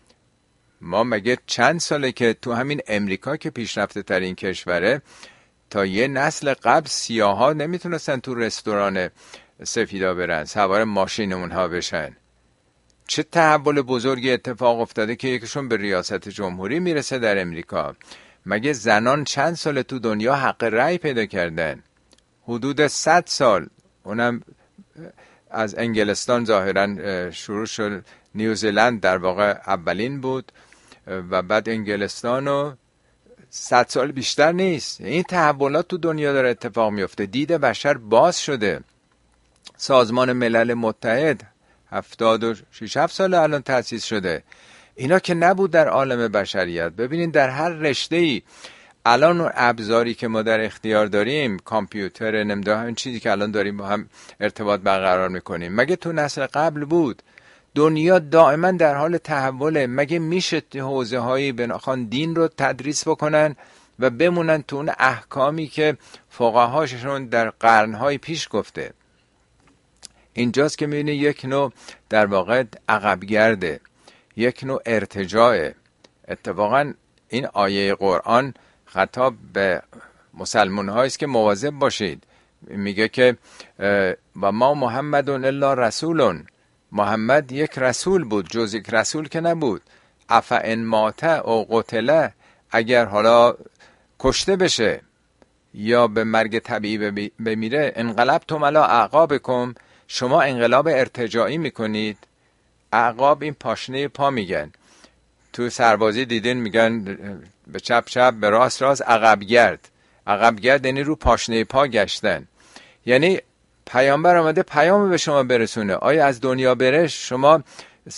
ما مگه چند ساله که تو همین امریکا که پیشرفته ترین کشوره، تا یه نسل قبل سیاها نمیتونستن تو رستوران سفیدا برن، سوار ماشین اونها بشن. چه تحول بزرگی اتفاق افتاده که یکیشون به ریاست جمهوری میرسه در امریکا. مگه زنان چند سال تو دنیا حق رأی پیدا کردن؟ حدود 100 سال. اونم از انگلستان ظاهرا شروع شد، نیوزیلند در واقع اولین بود و بعد انگلستان، و 100 سال بیشتر نیست. این تحولات تو دنیا داره اتفاق میفته. دید بشر باز شده. سازمان ملل متحد 76 سال الان تأسیس شده. اینا که نبود در عالم بشریت. ببینید در هر رشته‌ای الان اون ابزاری که ما در اختیار داریم، کامپیوتر، نمیدونم این چیزی که الان داریم با هم ارتباط برقرار میکنیم، مگه تو نسل قبل بود؟ دنیا دائما در حال تحوله. مگه میشه حوزه هایی بناخوان دین رو تدریس بکنن و بمونن تو اون احکامی که فقهاشون در قرنهای پیش گفته؟ اینجاست که میبینی یک نوع در واقع عقبگرده، یک نوع ارتجاعه. اتفاقا این آیه قرآن خطاب به مسلمان هاییست که مواظب باشید. میگه که و ما محمد الا رسول، محمد یک رسول بود، جز یک رسول که نبود. افئن مات او قتله، اگر حالا کشته بشه یا به مرگ طبیعی بمیره، انقلبتم علی اعقابکم، شما انقلاب ارتجاعی میکنید. اعقاب این پاشنه پا میگن. تو سربازی دیدین میگن به چپ چپ، به راست راست، عقب گرد. عقب گرد یعنی رو پاشنه پا گشتن. یعنی پیامبر آمده پیام به شما برسونه. آیا از دنیا بره شما 100%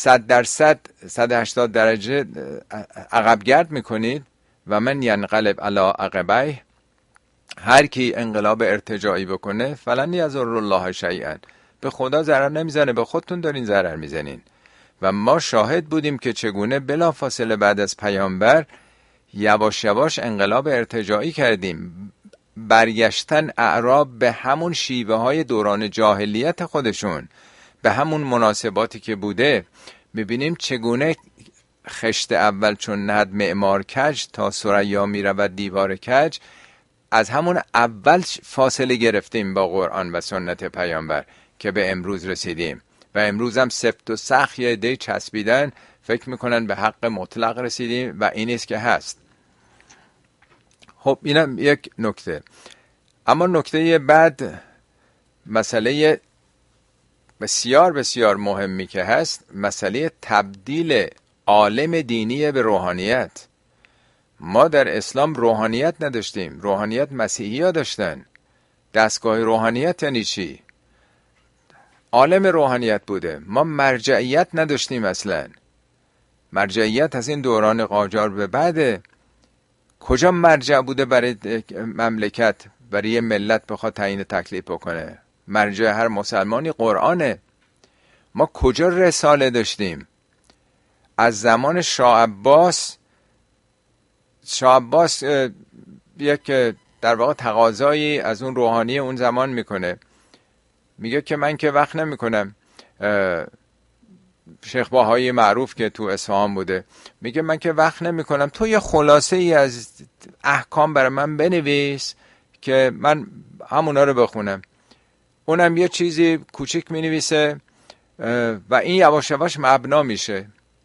180 درجه عقب گرد میکنید؟ و من ینقلب علی عقبیه، هر کی انقلاب ارتجاعی بکنه فلن یضر الله شیئا، به خدا ضرر نمیزنه، به خودتون دارین ضرر میزنین. و ما شاهد بودیم که چگونه بلافاصله بعد از پیامبر یواش یواش انقلاب ارتجاعی کردیم. برگشتن اعراب به همون شیوه های دوران جاهلیت خودشون، به همون مناسباتی که بوده. میبینیم چگونه خشت اول چون نهد معمار کج، تا ثریا میرود دیوار کج. از همون اول فاصله گرفتیم با قرآن و سنت پیامبر که به امروز رسیدیم. و امروز هم سفت و سخت یه عده چسبیدن، فکر میکنن به حق مطلق رسیدیم و این است که هست. خب اینم یک نکته. اما نکته بعد، مسئله بسیار بسیار مهمی که هست، مسئله تبدیل عالم دینی به روحانیت. ما در اسلام روحانیت نداشتیم، روحانیت مسیحی ها داشتن. دستگاه روحانیت یعنی چی؟ عالم روحانیت بوده. ما مرجعیت نداشتیم اصلا. مرجعیت از این دوران قاجار به بعد. کجا مرجع بوده برای مملکت، برای ملت بخواد تعیین تکلیف بکنه؟ مرجع هر مسلمانی قرآنه. ما کجا رساله داشتیم؟ از زمان شاه عباس یک در واقع تقاضایی از اون روحانی اون زمان میکنه. میگه که من که وقت نمیکنم. شیخ باهایی معروف که تو اصفهان بوده میگه من که وقت نمیکنم، تو یه خلاصه ای از احکام برای من بنویس که من همونا رو بخونم. اونم یه چیزی کوچیک می نویسه و این یواش یواش مبنا میشه.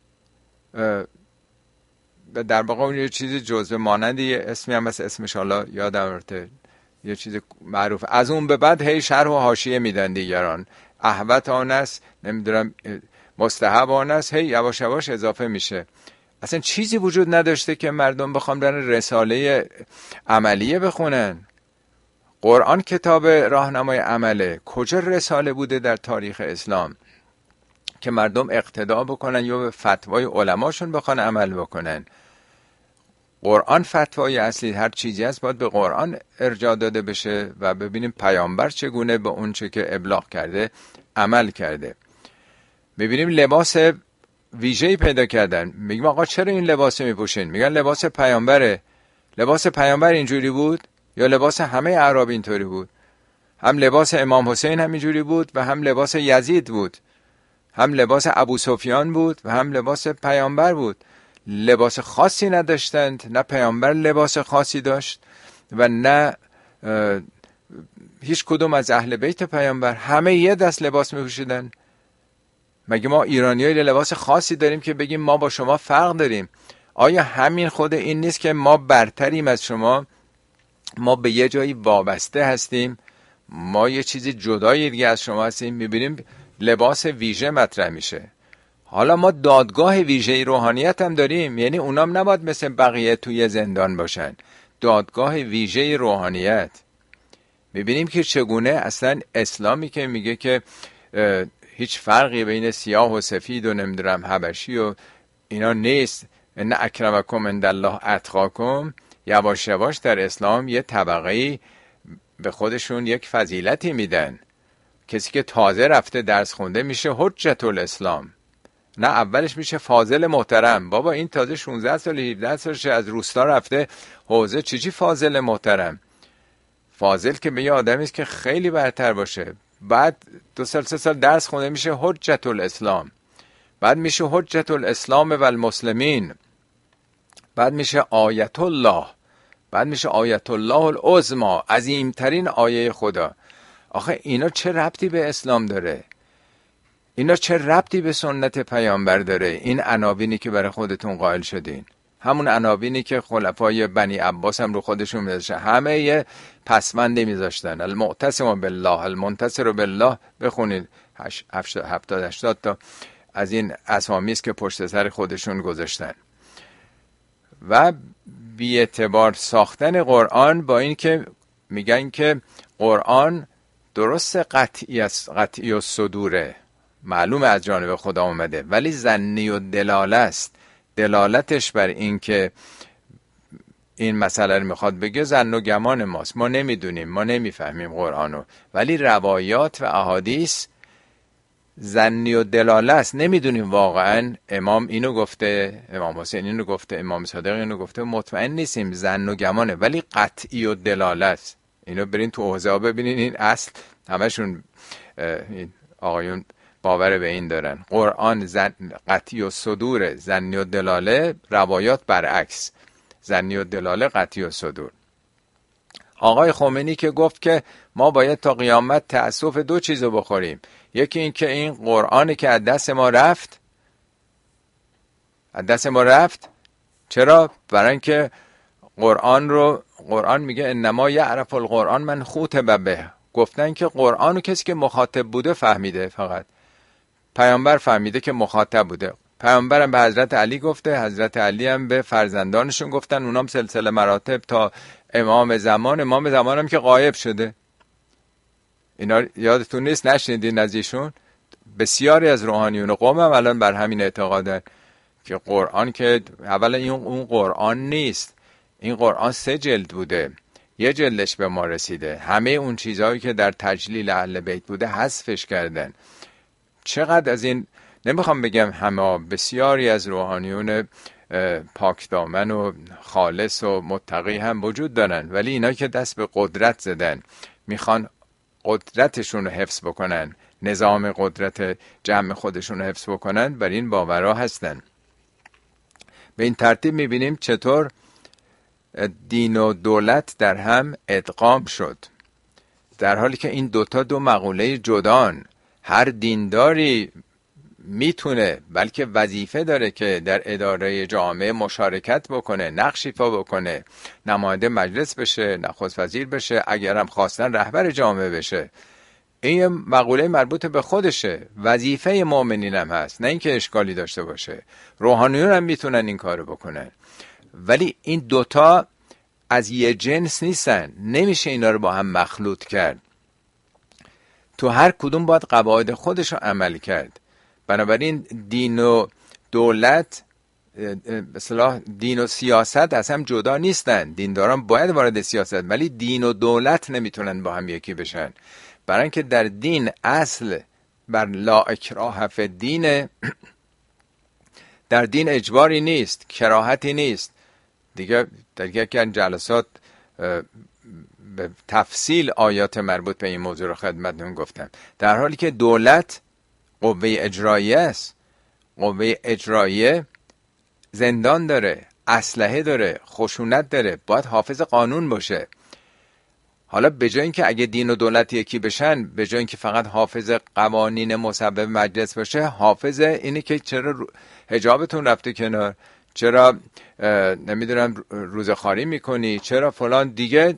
در واقع اون یه چیزی جزء مانندی، اسمی هم اسمش حالا یادم رفته، یه چیز معروف. از اون به بعد هی شرح و حاشیه میدن دیگران، احوت آن است، نمیدونم مستحب آن است، هی یواش یواش اضافه میشه. اصلا چیزی وجود نداشته که مردم بخوام برن رساله عملیه بخونن. قرآن کتاب راهنمای عمله. کجا رساله بوده در تاریخ اسلام که مردم اقتدا بکنن یا به فتوای علماشون بخوان عمل بکنن؟ قرآن فتوای اصلی، هر چیزی هست باید به قرآن ارجاع داده بشه و ببینیم پیامبر چگونه به اون چه که ابلاغ کرده عمل کرده. ببینیم لباس ویژه‌ای پیدا کردن. میگم آقا چرا این لباس میپوشین؟ میگن لباس پیامبره. لباس پیامبر اینجوری بود یا لباس همه اعراب اینطوری بود؟ هم لباس امام حسین همینجوری بود و هم لباس یزید بود، هم لباس ابو سفیان بود و هم لباس پیامبر بود. لباس خاصی نداشتند، نه پیامبر لباس خاصی داشت و نه هیچ کدوم از اهل بیت پیامبر. همه یه دست لباس میپوشیدن. مگه ما ایرانی‌ها لباس خاصی داریم که بگیم ما با شما فرق داریم؟ آیا همین خود این نیست که ما برتریم از شما؟ ما به یه جایی وابسته هستیم، ما یه چیزی جدایی دیگه از شما هستیم. میبینیم لباس ویژه مطرح میشه. حالا ما دادگاه ویژه روحانیت هم داریم، یعنی اونام نباید مثل بقیه توی زندان باشن. دادگاه ویژه روحانیت. میبینیم که چگونه اصلا اسلامی که میگه که هیچ فرقی بین سیاه و سفید و نمیدونم حبشی و اینا نیست، ان اکرمکم عند الله اتقاکم، یواش یواش در اسلام یه طبقه‌ای به خودشون یک فضیلتی میدن. کسی که تازه رفته درس خونده میشه حجت الاسلام، نه اولش میشه فاضل محترم. بابا این تازه 16 سال 17 سالشه از روستا رفته حوزه، چیزی فاضل محترم؟ فاضل که به یه آدمی است که خیلی برتر باشه. بعد 2 سال 3 سال درس خونده میشه حجت الاسلام، بعد میشه حجت الاسلام و المسلمین، بعد میشه آیت الله، بعد میشه آیت الله العظما، عظیمترین آیه خدا. آخه اینا چه ربطی به اسلام داره؟ اینا چه ربطی به سنت پیامبر داره؟ این عناوینی که برای خودتون قائل شدین، همون عناوینی که خلفای بنی عباس هم رو خودشون میذاشتن، همه یه پسمنده میذاشتن. المعتصم بالله، المنتصر بالله، بخونید 70-80 تا از این اسامی است که پشت سر خودشون گذاشتن. و بی اعتبار ساختن قرآن با این که میگن که قرآن درست قطعی و صدوره، معلومه از جانب خدا اومده، ولی ظنی و دلاله است. دلالتش بر این که این مسئله رو میخواد بگه ظن و گمان ماست، ما نمیدونیم، ما نمیفهمیم قرآنو. ولی روایات و احادیث ظنی و دلاله است، نمیدونیم واقعا امام اینو گفته، امام حسین اینو گفته، امام صادق اینو گفته، مطمئن نیستیم، ظن و گمانه، ولی قطعی و دلاله است. اینو برین تو حوزه ها ببینین، این اصل همشون این آقایون باور به این دارن. قرآن قطعی و صدور، ظنی و دلاله، روایات برعکس، ظنی و دلاله، قطعی و صدور. آقای خمینی که گفت که ما باید تا قیامت تأسف 2 چیزو بخوریم، یکی این که این قرآنی که از دست ما رفت، از دست ما رفت. چرا؟ برای اینکه قرآن میگه انما یعرف القرآن من خوطب به. گفتن که قرآن رو کسی که مخاطب بوده فهمیده، فقط پیامبر فهمیده که مخاطب بوده. پیامبر هم به حضرت علی گفته، حضرت علی هم به فرزندانشون گفتن، اونام سلسله مراتب تا امام زمان هم که غایب شده. اینا یادتون نیست؟ نشنیدین از ایشون؟ بسیاری از روحانیون قوم هم الان بر همین اعتقادن که قرآن که اولا اون قرآن نیست، این قرآن 3 جلد بوده، 1 جلدش به ما رسیده. همه اون چیزهایی که در تجلیل اهل بیت بوده حذفش کردن. چقدر از این، نمیخوام بگم همه، بسیاری از روحانیون پاک دامن و خالص و متقی هم وجود دارن، ولی اینا که دست به قدرت زدن، میخوان قدرتشون رو حفظ بکنن، نظام قدرت جمع خودشون رو حفظ بکنن، بر این باورها هستن. به این ترتیب میبینیم چطور دین و دولت در هم ادغام شد، در حالی که این دوتا دو مقوله جدان. هر دینداری میتونه، بلکه وظیفه داره که در اداره جامعه مشارکت بکنه، نقش ایفا بکنه، نماینده مجلس بشه، نخست وزیر بشه، اگرم خواستن رهبر جامعه بشه. این مقوله مربوط به خودشه، وظیفه مؤمنین هم هست، نه اینکه اشکالی داشته باشه. روحانیون هم میتونن این کارو بکنن، ولی این دوتا از یه جنس نیستن، نمیشه اینا رو با هم مخلوط کرد. تو هر کدوم باید قواعد خودش رو عمل کرد. بنابراین دین و دولت، مثلا دین و سیاست از هم جدا نیستن. دینداران باید وارد سیاست، ولی دین و دولت نمیتونن با هم یکی بشن. برای اینکه در دین اصل بر لا اکراه فی الدین، در دین اجباری نیست، کراهتی نیست. دیگه در یکی جلسات به تفصیل آیات مربوط به این موضوع رو خدمتتون گفتم. در حالی که دولت قوه اجراییه است. قوه اجراییه زندان داره، اسلحه داره، خشونت داره، باید حافظ قانون باشه. حالا به جای اینکه اگه دین و دولت یکی بشن، به جای اینکه فقط حافظ قوانین مسبب مجلس باشه، حافظ اینه که چرا حجابتون رفته کنار، چرا نمیدونم روزخواری میکنی، چرا فلان، دیگه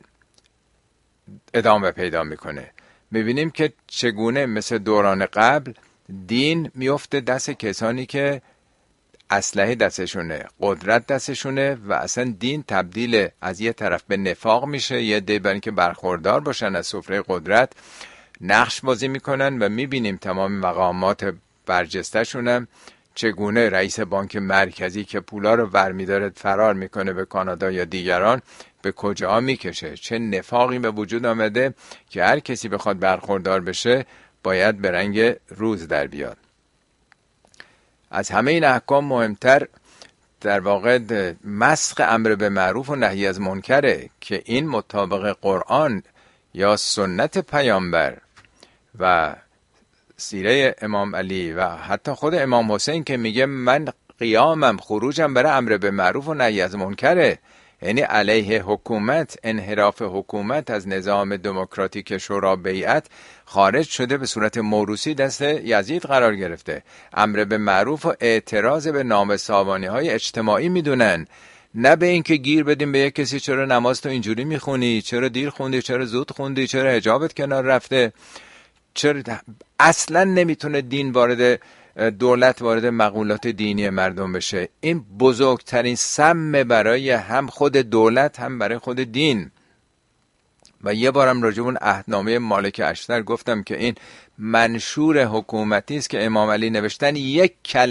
ادامه پیدا میکنه. میبینیم که چگونه مثل دوران قبل دین میفته دست کسانی که اسلحه دستشونه، قدرت دستشونه، و اصلا دین تبدیل از یه طرف به نفاق میشه. یه دی برای اینکه برخوردار باشن از سفره قدرت نقش بازی میکنن، و میبینیم تمام مقامات برجسته شونم چگونه رئیس بانک مرکزی که پولا رو برمیداره فرار میکنه به کانادا یا دیگران، به کجا میکشه. چه نفاقی به وجود آمده که هر کسی بخواد برخوردار بشه باید به رنگ روز در بیاد. از همه این احکام مهمتر در واقع مسخ امر به معروف و نهی از منکره که این مطابق قرآن یا سنت پیامبر و سیره امام علی و حتی خود امام حسین که میگه من قیامم، خروجم برای امر به معروف و نهی از منکره، یعنی علیه حکومت، انحراف حکومت از نظام دموکراتیک شورا بیعت خارج شده، به صورت موروثی دست یزید قرار گرفته. امر به معروف و اعتراض به نامساوانی های اجتماعی میدونن، نه به این که گیر بدیم به یک کسی چرا نماز تو اینجوری میخونی، چرا دیر خوندی، چرا زود خوندی، چرا حجابت کنار رفته. چرا اصلا نمیتونه دین وارد، دولت وارد مقولات دینی مردم بشه. این بزرگترین سم برای هم خود دولت هم برای خود دین. و یه بارم راجع به اون عهدنامه مالک اشتر گفتم که این منشور حکومتی است که امام علی نوشتن، یک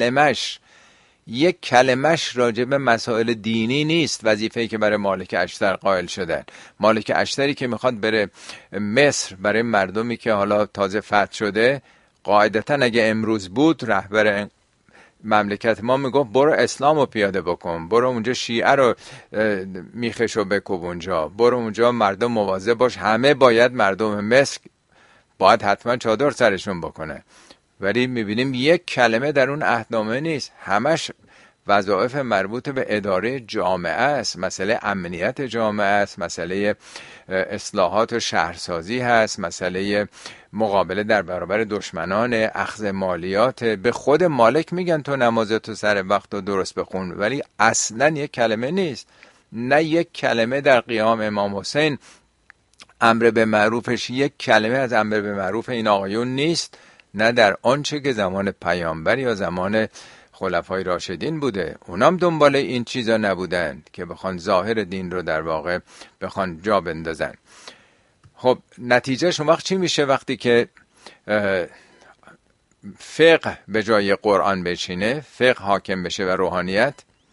کلمش راجع به مسائل دینی نیست. وظیفه‌ای که برای مالک اشتر قائل شدن، مالک اشتری که میخواد بره مصر برای مردمی که حالا تازه فتح شده، قاعدتا اگه امروز بود رهبر مملکت ما میگفت برو اسلام رو پیاده بکن، برو اونجا شیعه رو میخشو بکوب اونجا، برو اونجا مردم مواظب باش. همه باید مردم مصر باید حتما چادر سرشون بکنه. ولی میبینیم یک کلمه در اون عهدنامه نیست، همش وظایف مربوط به اداره جامعه است، مسئله امنیت جامعه است، مسئله اصلاحات و شهرسازی هست، مسئله مقابله در برابر دشمنان، اخذ مالیات. به خود مالک میگن تو نمازتو سر وقت و درست بخون، ولی اصلا یک کلمه نیست. نه یک کلمه در قیام امام حسین امر به معروفش یک کلمه از امر به معروف این آقایون نیست، نه در آنچه که زمان پیامبر یا زمان خلفای راشدین بوده. اونام دنبال این چیزا نبودن که بخوان ظاهر دین رو در واقع بخوان جا بندازن. خب نتیجه شما وقت چی میشه وقتی که فقه به جای قرآن بچینه، فقه حاکم بشه و روحانیت؟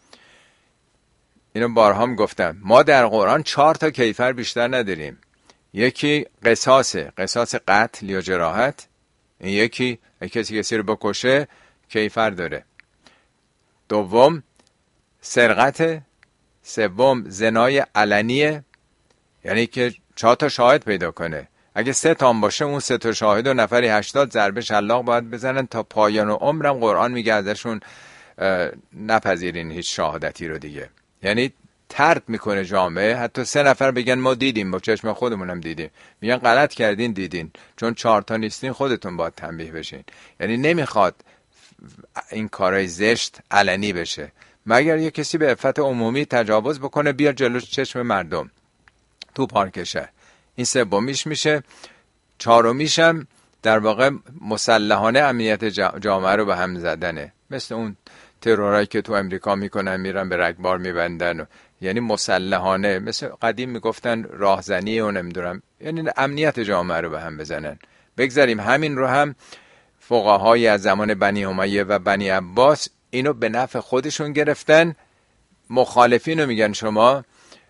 اینو بارها هم گفتم، ما در قرآن 4 تا کیفر بیشتر نداریم. یکی قصاص قتل یا جراحت، این یکی کسی رو بکشه کیفر داره. دوم سرقت، سوم زنای علنیه، یعنی که 4 تا شاهد پیدا کنه. اگه 3 تا باشه اون 3 تا شاهد و نفری 80 ضربه شلاق باید بزنن تا پایان عمرم. قرآن میگه ازشون نپذیرین هیچ شهادتی رو دیگه. یعنی طرد میکنه جامعه. حتی 3 نفر بگن ما دیدیم، با چشم خودمونم دیدیم، میگن غلط کردین دیدین، چون 4 تا نیستین خودتون باید تنبیه بشین. یعنی نمیخواد این کارهای زشت علنی بشه، مگر یه کسی به عفت عمومی تجاوز بکنه بیا جلو چشم مردم تو پارک شهر. این سومیش میشه. 4میش هم در واقع مسلحانه امنیت جامعه رو به هم زدنه، مثل اون ترورایی که تو امریکا میکنن، میرن به رگبار میبندن، یعنی مسلحانه، مثل قدیم میگفتن راهزنی و نمیدونم، یعنی امنیت جامعه رو به هم بزنن. بگذاریم همین رو هم فقهای از زمان بنی امیه و بنی عباس اینو به نفع خودشون گرفتن. مخالفین رو میگن شما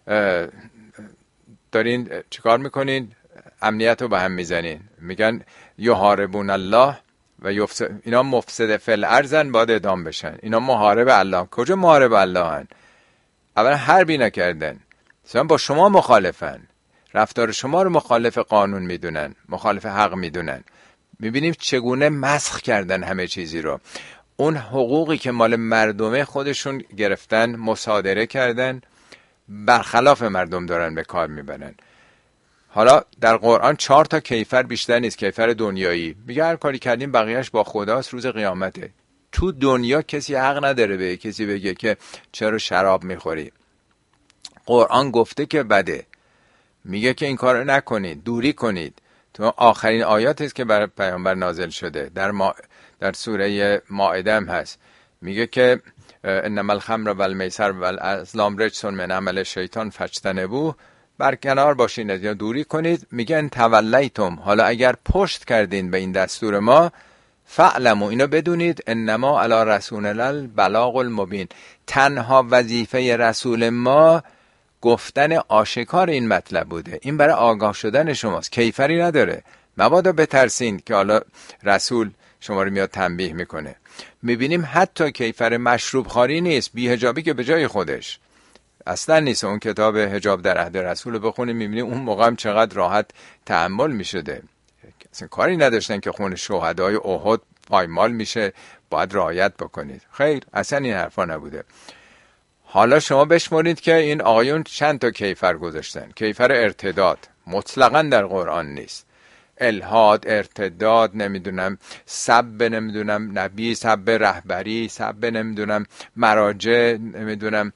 دارین چیکار میکنین؟ امنیت رو به هم میزنین. میگن یحاربون الله و اینا مفسد فی الارضن، باید اعدام بشن. اینا محارب الله. کجا محارب الله هن؟ اولا حربی نکردن، مثلا با شما مخالفن، رفتار شما رو مخالف قانون میدونن، مخالف حق میدونن. میبینیم چگونه مسخ کردن همه چیزی رو. اون حقوقی که مال مردمه خودشون گرفتن، مصادره کردن، برخلاف مردم دارن به کار میبرن. حالا در قرآن 4 تا کیفر بیشتر نیست. کیفر دنیایی میگه هر کاری کردیم بقیهش با خداست، روز قیامته. تو دنیا کسی حق نداره به کسی بگه که چرا شراب میخوری. قرآن گفته که بده، میگه که این کارو نکنید، دوری کنید. تو آخرین آیات است که برای پیامبر نازل شده در سوره مائده هم هست، میگه که انما الخمر والمیسر والازلام رجس من عمل شیطان فاجتنبوه، برکنار باشین، یا دوری کنید. میگه ان تولیتم، حالا اگر پشت کردین به این دستور ما، فعلموا، اینو بدونید، انما علی رسولنا البلاغ المبین، تنها وظیفه رسول ما گفتن آشکار این مطلب بوده. این برای آگاه شدن شماست، کیفری نداره. مبادا بترسین که حالا رسول شما رو میاد تنبیه میکنه. میبینیم حتی کیفر مشروب خواری نیست، بی‌حجابی که به جای خودش اصلا نیست. اون کتاب حجاب در عهد رسول رو بخونیم، میبینیم اون موقع هم چقدر راحت تحمل میشده. اصلا کاری نداشتن که خون شهدای احد پایمال میشه باید رعایت بکنید. خیر، اصلا این حرفا نبوده. حالا شما بشمارید که این آقایون چند تا کیفر گذاشتن. کیفر ارتداد مطلقاً در قرآن نیست. الحاد، ارتداد، نمیدونم سب، نمیدونم نبی، سب رهبری، سب نمیدونم مراجع، نمیدونم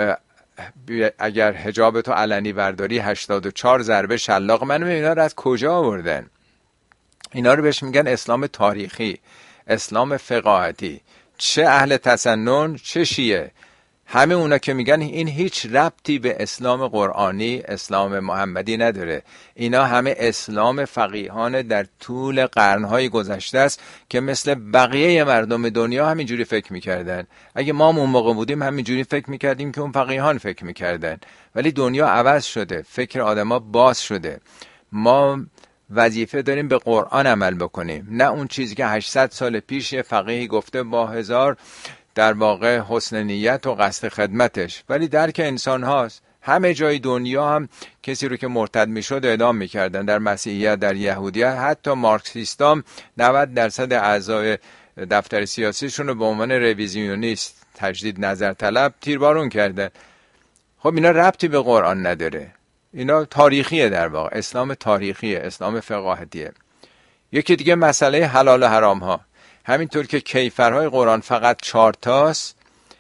اگر حجاب تو علنی برداری 84 ضربه شلاق. من اینا رو از کجا آوردن؟ اینا رو بهش میگن اسلام تاریخی، اسلام فقاهتی. چه اهل تسنن چه شیعه، همه اونا که میگن این هیچ ربطی به اسلام قرآنی، اسلام محمدی نداره. اینا همه اسلام فقیهان در طول قرنهای گذشته است که مثل بقیه مردم دنیا همینجوری فکر میکردن. اگه ما اون موقع بودیم همینجوری فکر میکردیم که اون فقیهان فکر میکردن. ولی دنیا عوض شده، فکر آدما باز شده. ما وظیفه داریم به قرآن عمل بکنیم، نه اون چیزی که 800 سال پیش یه فقیهی گفته با 1000 در واقع حسن نیت و قصد خدمتش، ولی درک انسان هاست. همه جای دنیا هم کسی رو که مرتد میشد اعدام میکردن، در مسیحیت، در یهودیت، حتی مارکسیستام 90% اعضای دفتر سیاسیشون رو به عنوان رویزیونیست، تجدید نظر طلب، تیربارون کردن. خب اینا ربطی به قرآن نداره، اینا تاریخیه، در واقع اسلام تاریخیه، اسلام فقاهتیه. یکی دیگه مسئله حلال و حرام ها. همینطور که کیفرهای قرآن فقط 4 تاست،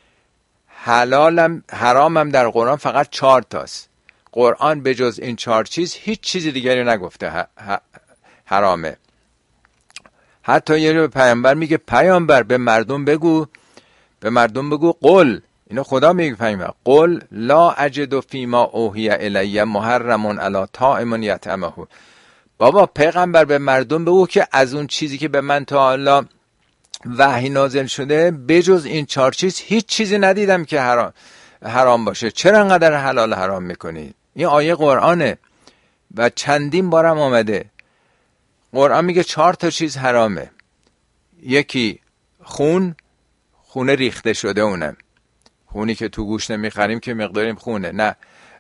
حلالم حرامم در قرآن فقط 4 تاست. قرآن به جز این 4 چیز هیچ چیزی دیگری نگفته حرامه. حتی یه پیامبر میگه پیامبر به مردم بگو قل، اینو خدا میگه پیامبر، قل لا اجد فیما اوحی الی محرم علی طاعم یطعمه. بابا پیغمبر به مردم بگو که از اون چیزی که به من تا حالا وحی نازل شده بجز این 4 چیز هیچ چیزی ندیدم که حرام باشه. چرا انقدر حلال حرام میکنید؟ این آیه قرآنه و چندین بارم آمده. قرآن میگه 4 تا چیز حرامه. یکی خون ریخته شده، اونم خونی که تو گوشت نمیخریم که مقداریم خونه، نه،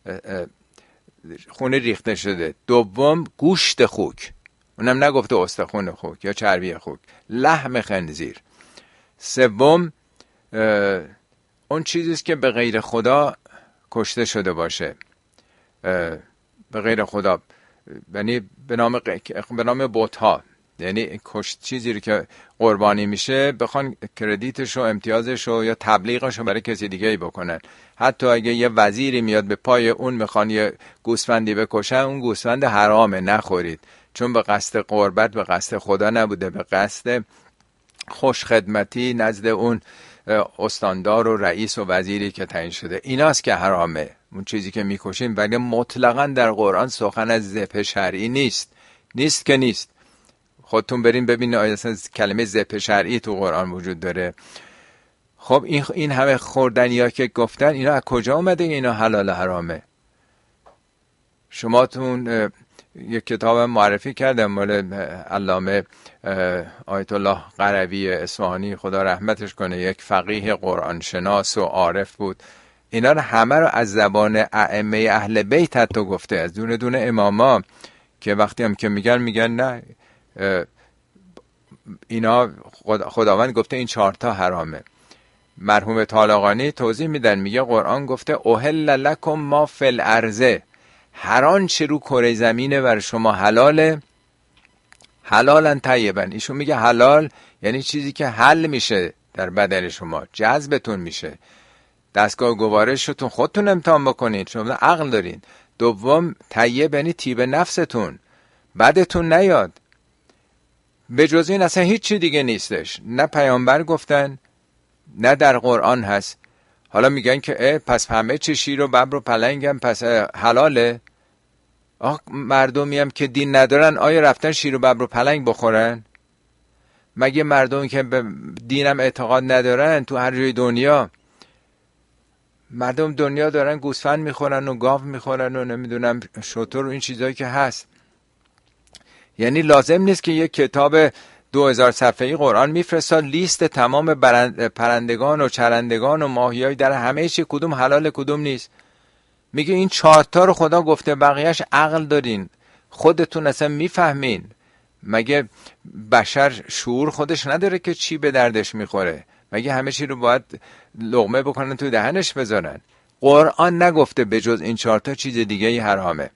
خون ریخته شده. دوم گوشت خوک، اونم نگفته استخون خوک یا چربی خوک، لحم خنزیر. سوم اون چیزیست که به غیر خدا کشته شده باشه به غیر خدا، یعنی به نام بت‌ها، یعنی چیزی رو که قربانی میشه بخوان کردیتش و امتیازش و یا تبلیغش رو برای کسی دیگه ای بکنن. حتی اگه یه وزیری میاد به پای اون میخوان یه گوسفندی بکشن، اون گوسفند حرامه، نخورید، چون به قصد قربت، به قصد خدا نبوده، به قصد خوش خدمتی نزد اون استاندار و رئیس و وزیری که تعیین شده. ایناست که حرامه اون چیزی که میکشیم، ولی مطلقاً در قرآن سخن از ذبح شرعی نیست که نیست. خودتون برین ببینید آیا اصلا کلمه ذبح شرعی تو قرآن وجود داره. خب این همه خوردنیا که گفتن، اینا از کجا اومده؟ اینا حلال حرامه؟ شما تون یک کتاب معرفی کردم مال علامه آیت الله قروی اصفهانی، خدا رحمتش کنه، یک فقیه قرآن شناس و عارف بود. اینا رو همه رو از زبان ائمه اهل بیت حتی گفته، از دونه دونه اماما، که وقتی هم که میگن نه اینا خداوند گفته این 4 تا حرامه. مرحوم طالقانی توضیح میدن، میگه قرآن گفته احل لکم ما فی الارض، هر آنچه رو کره زمینه بر شما حلاله، حلالا طیبا. ایشون میگه حلال یعنی چیزی که حل میشه در بدن شما، جذبتون میشه، دستگاه گوارشتون خودتون امتحان بکنید، شما عقل دارین. دوم طیب یعنی طیب نفستون، بدتون نیاد. به جز این اصلا هیچ چی دیگه نیستش، نه پیامبر گفتن نه در قرآن هست. حالا میگن که پس همه چی شیر و ببر و پلنگم پس حلاله. مردمی هم که دین ندارن آیا رفتن شیر و ببر و پلنگ بخورن؟ مگه مردمی که به دینم اعتقاد ندارن تو هر جای دنیا، مردم دنیا دارن گوسفند میخورن و گاو میخورن و نمیدونم شتر و این چیزایی که هست. یعنی لازم نیست که یک کتاب 2000 صفحه‌ای قرآن میفرستاد لیست تمام پرندگان و چرندگان و ماهیای در همه چی کدوم حلال کدوم نیست. میگه این 4 تا رو خدا گفته، بقیهش عقل دارین، خودتون اصلا میفهمین. مگه بشر شعور خودش نداره که چی به دردش میخوره؟ مگه همه چی رو باید لقمه بکنن تو دهنش بذارن؟ قرآن نگفته به جز این 4 تا چیز دیگه ای حرامه.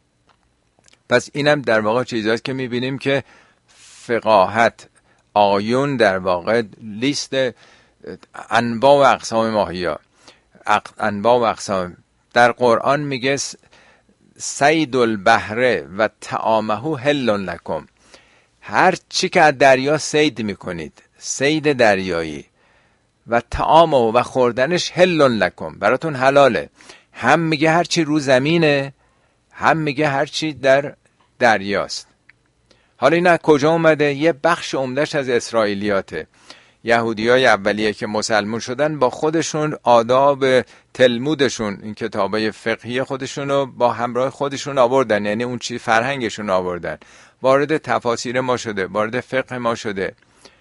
پس اینم در واقع چیزاست که میبینیم که فقاهت آیون در واقع لیست انواع و اقسام ماهیا، انواع و اقسام. در قرآن میگه صید البحر و طعامه حل لکم، هر چی که از دریا صید میکنید، صید دریایی، و طعامه و خوردنش حل لکم، براتون حلاله. هم میگه هر چی رو زمینه، هم میگه هر چی در دریاست. حالا این از کجا اومده؟ یه بخش عمدهش از اسرائیلیاته. یهودیای اولیه که مسلمون شدن با خودشون آداب تلمودشون، این کتابای فقهی خودشون رو با همراه خودشون آوردن، یعنی اون چی فرهنگشون آوردن، وارد تفاسیر ما شده، وارد فقه ما شده.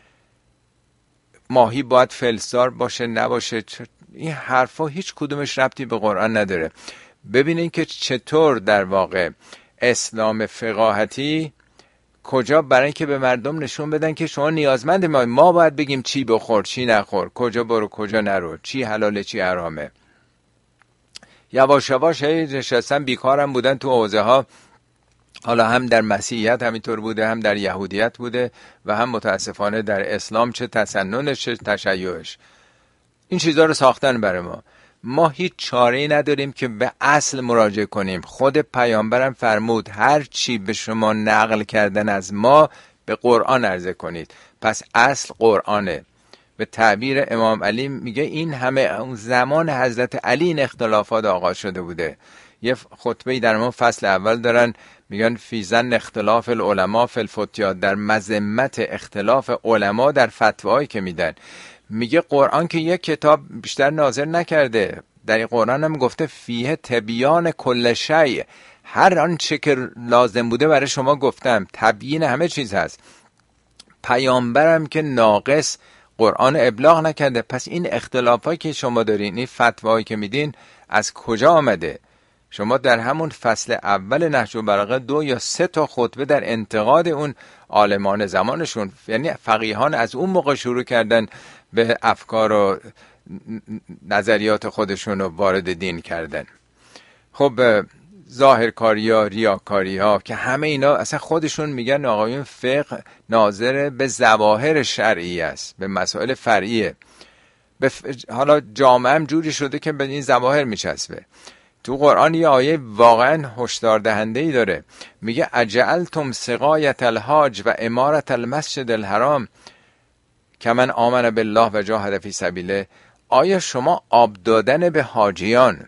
ماهی باید فلسدار باشه نباشه، این حرفا هیچ کدومش ربطی به قرآن نداره. ببینین که چطور در واقع اسلام فقاهتی کجا برای اینکه به مردم نشون بدن که شما نیازمند ما باید بگیم چی بخور چی نخور، کجا برو کجا نرو، چی حلاله چی حرامه. یواش یواش نشستن بیکارم بودن تو حوزه ها، حالا هم در مسیحیت همینطور بوده، هم در یهودیت بوده، و هم متاسفانه در اسلام، چه تسننش چه تشیعش. این چیزها رو ساختن برای ما هیچ چاره‌ای نداریم که به اصل مراجعه کنیم. خود پیامبرم فرمود هر چی به شما نقل کردن از ما به قرآن عرضه کنید. پس اصل قرآنه. به تعبیر امام علی میگه این همه اون زمان حضرت علی این اختلافات آغاز شده بوده. یه خطبه‌ای در ما فصل اول دارن، میگن فی ظن اختلاف العلماء فی الفتیا، در مذمت اختلاف علما در فتواهایی که میدن. میگه قرآن که یک کتاب بیشتر نازل نکرده، در این قرآن هم گفته فیه تبیان کل شیء، هر آنچه که لازم بوده برای شما گفتم، تبیین همه چیز هست. پیامبرم که ناقص قرآن ابلاغ نکرده. پس این اختلافایی که شما دارین، این فتواهایی که میدین از کجا آمده؟ شما در همون فصل اول نهج البلاغه 2 یا 3 تا خطبه در انتقاد اون عالمان زمانشون، یعنی فقیهان از اون موقع شروع کردن به افکار و نظریات خودشون رو وارد دین کردن. خب ظاهرکاری ها، ریاکاری ها که همه اینا اصلا خودشون میگن آقایون فقه ناظر به ظواهر شرعی است، به مسائل فرعیه. حالا جامعه هم جوری شده که به این ظواهر میچسبه. تو قرآن یه آیه واقعا هشدار دهنده ای داره، میگه اجعلتم سقایت الحاج و امارت المسجد الحرام کمن آمن بالله و جاهد فی سبیله. آیا شما آب دادن به حاجیان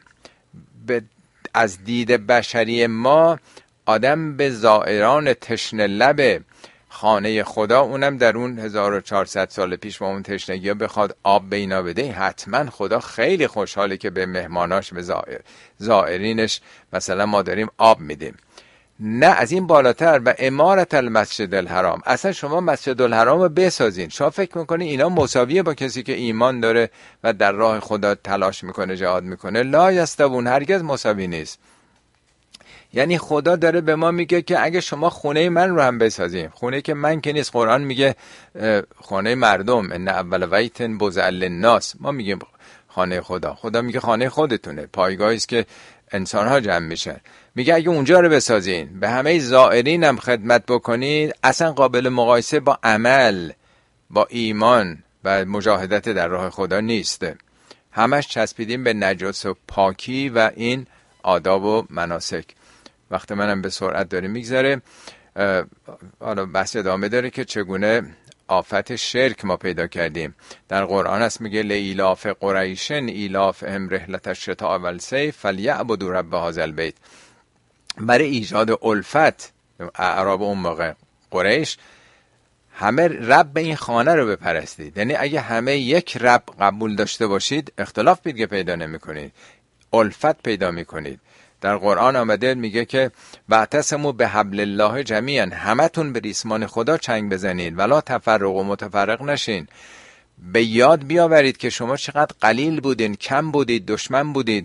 از دید بشری ما آدم به زائران تشنه لب خانه خدا، اونم در اون 1400 سال پیش با اون تشنگی ها بخواد آب به اینا بده؟ حتما خدا خیلی خوشحاله که به مهماناش، به زائرینش مثلا ما داریم آب میدیم. نه، از این بالاتر و امارت المسجد الحرام، اصلا شما مسجد الحرام رو بسازین. شما فکر میکنی اینا مساویه با کسی که ایمان داره و در راه خدا تلاش میکنه، جهاد میکنه؟ لا یستوون، هرگز مساوی نیست. یعنی خدا داره به ما میگه که اگه شما خونه من رو هم بسازین، خونه که من که نیست، قرآن میگه خانه مردم، ان اول بیت بوضع للناس، ما میگیم خانه خدا، خدا میگه خانه خودتونه، پایگاهی است که انسان ها جمع میشن. میگه اگه اونجا رو بسازین، به همه زائرین هم خدمت بکنید، اصلا قابل مقایسه با عمل، با ایمان و مجاهدت در راه خدا نیسته. همش چسبیدیم به نجاست و پاکی و این آداب و مناسک. وقتی منم به سرعت داره میگذره. حالا بحث ادامه داره که چگونه آفت شرک ما پیدا کردیم. در قرآن هست میگه لایلاف قریشن ایلافهم رحلة الشتاء والصیف فلیعبدوا رب هذا البیت. برای ایجاد الفت، اعراب اون موقع قریش همه رب این خانه رو بپرستید. یعنی اگه همه یک رب قبول داشته باشید، اختلاف دیگه پیدا نمی کنید، الفت پیدا می کنید. در قرآن آمده میگه که واعتصموا بحبل الله جمیعا، همتون به ریسمان خدا چنگ بزنید، ولا تفرق و متفرق نشین. به یاد بیاورید که شما چقدر قلیل بودین، کم بودید، دشمن بودید.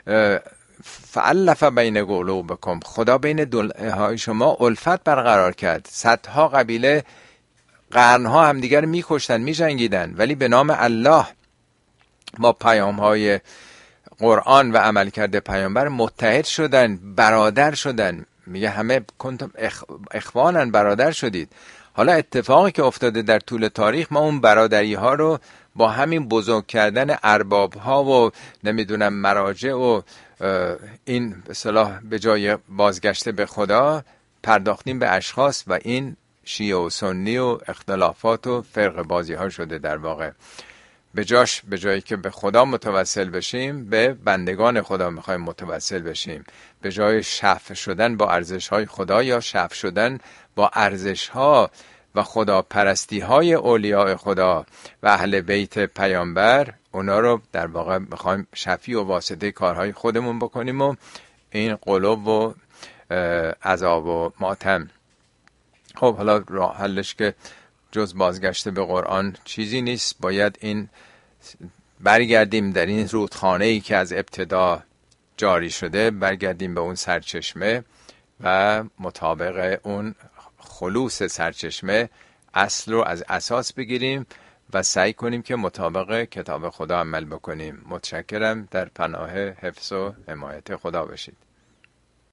فالف بین قلوبکم، خدا بین دلهای شما الفت برقرار کرد. صدها قبیله قرنها همدیگر میکشتن، میجنگیدن، ولی به نام الله با پیامهای قرآن و عملکرد پیامبر متحد شدن، برادر شدن. میگه همه کنتم اخوانن، برادر شدید. حالا اتفاقی که افتاده در طول تاریخ، ما اون برادری ها رو با همین بزرگ کردن ارباب ها و نمیدونم مراجع و این به اصطلاح به جای بازگشته به خدا پرداختیم به اشخاص و این شیعه و سنی و اختلافات و فرق بازی ها شده. در واقع به جایی که به خدا متوسل بشیم، به بندگان خدا میخوایم متوسل بشیم. به جای شفع شدن با ارزش های خدا یا شفع شدن با ارزش ها و خدا پرستی های اولیاء خدا و اهل بیت پیامبر، اونا رو در واقع میخوایم شفیع و واسطه کارهای خودمون بکنیم و این قلوب و عذاب و ماتم. خب حالا راه حلش که جز بازگشته به قرآن چیزی نیست. باید این برگردیم در این رودخانه‌ای که از ابتدا جاری شده، برگردیم به اون سرچشمه و مطابق اون خلوص سرچشمه اصل رو از اساس بگیریم و سعی کنیم که مطابق کتاب خدا عمل بکنیم. متشکرم. در پناه حفظ و حمایت خدا باشید.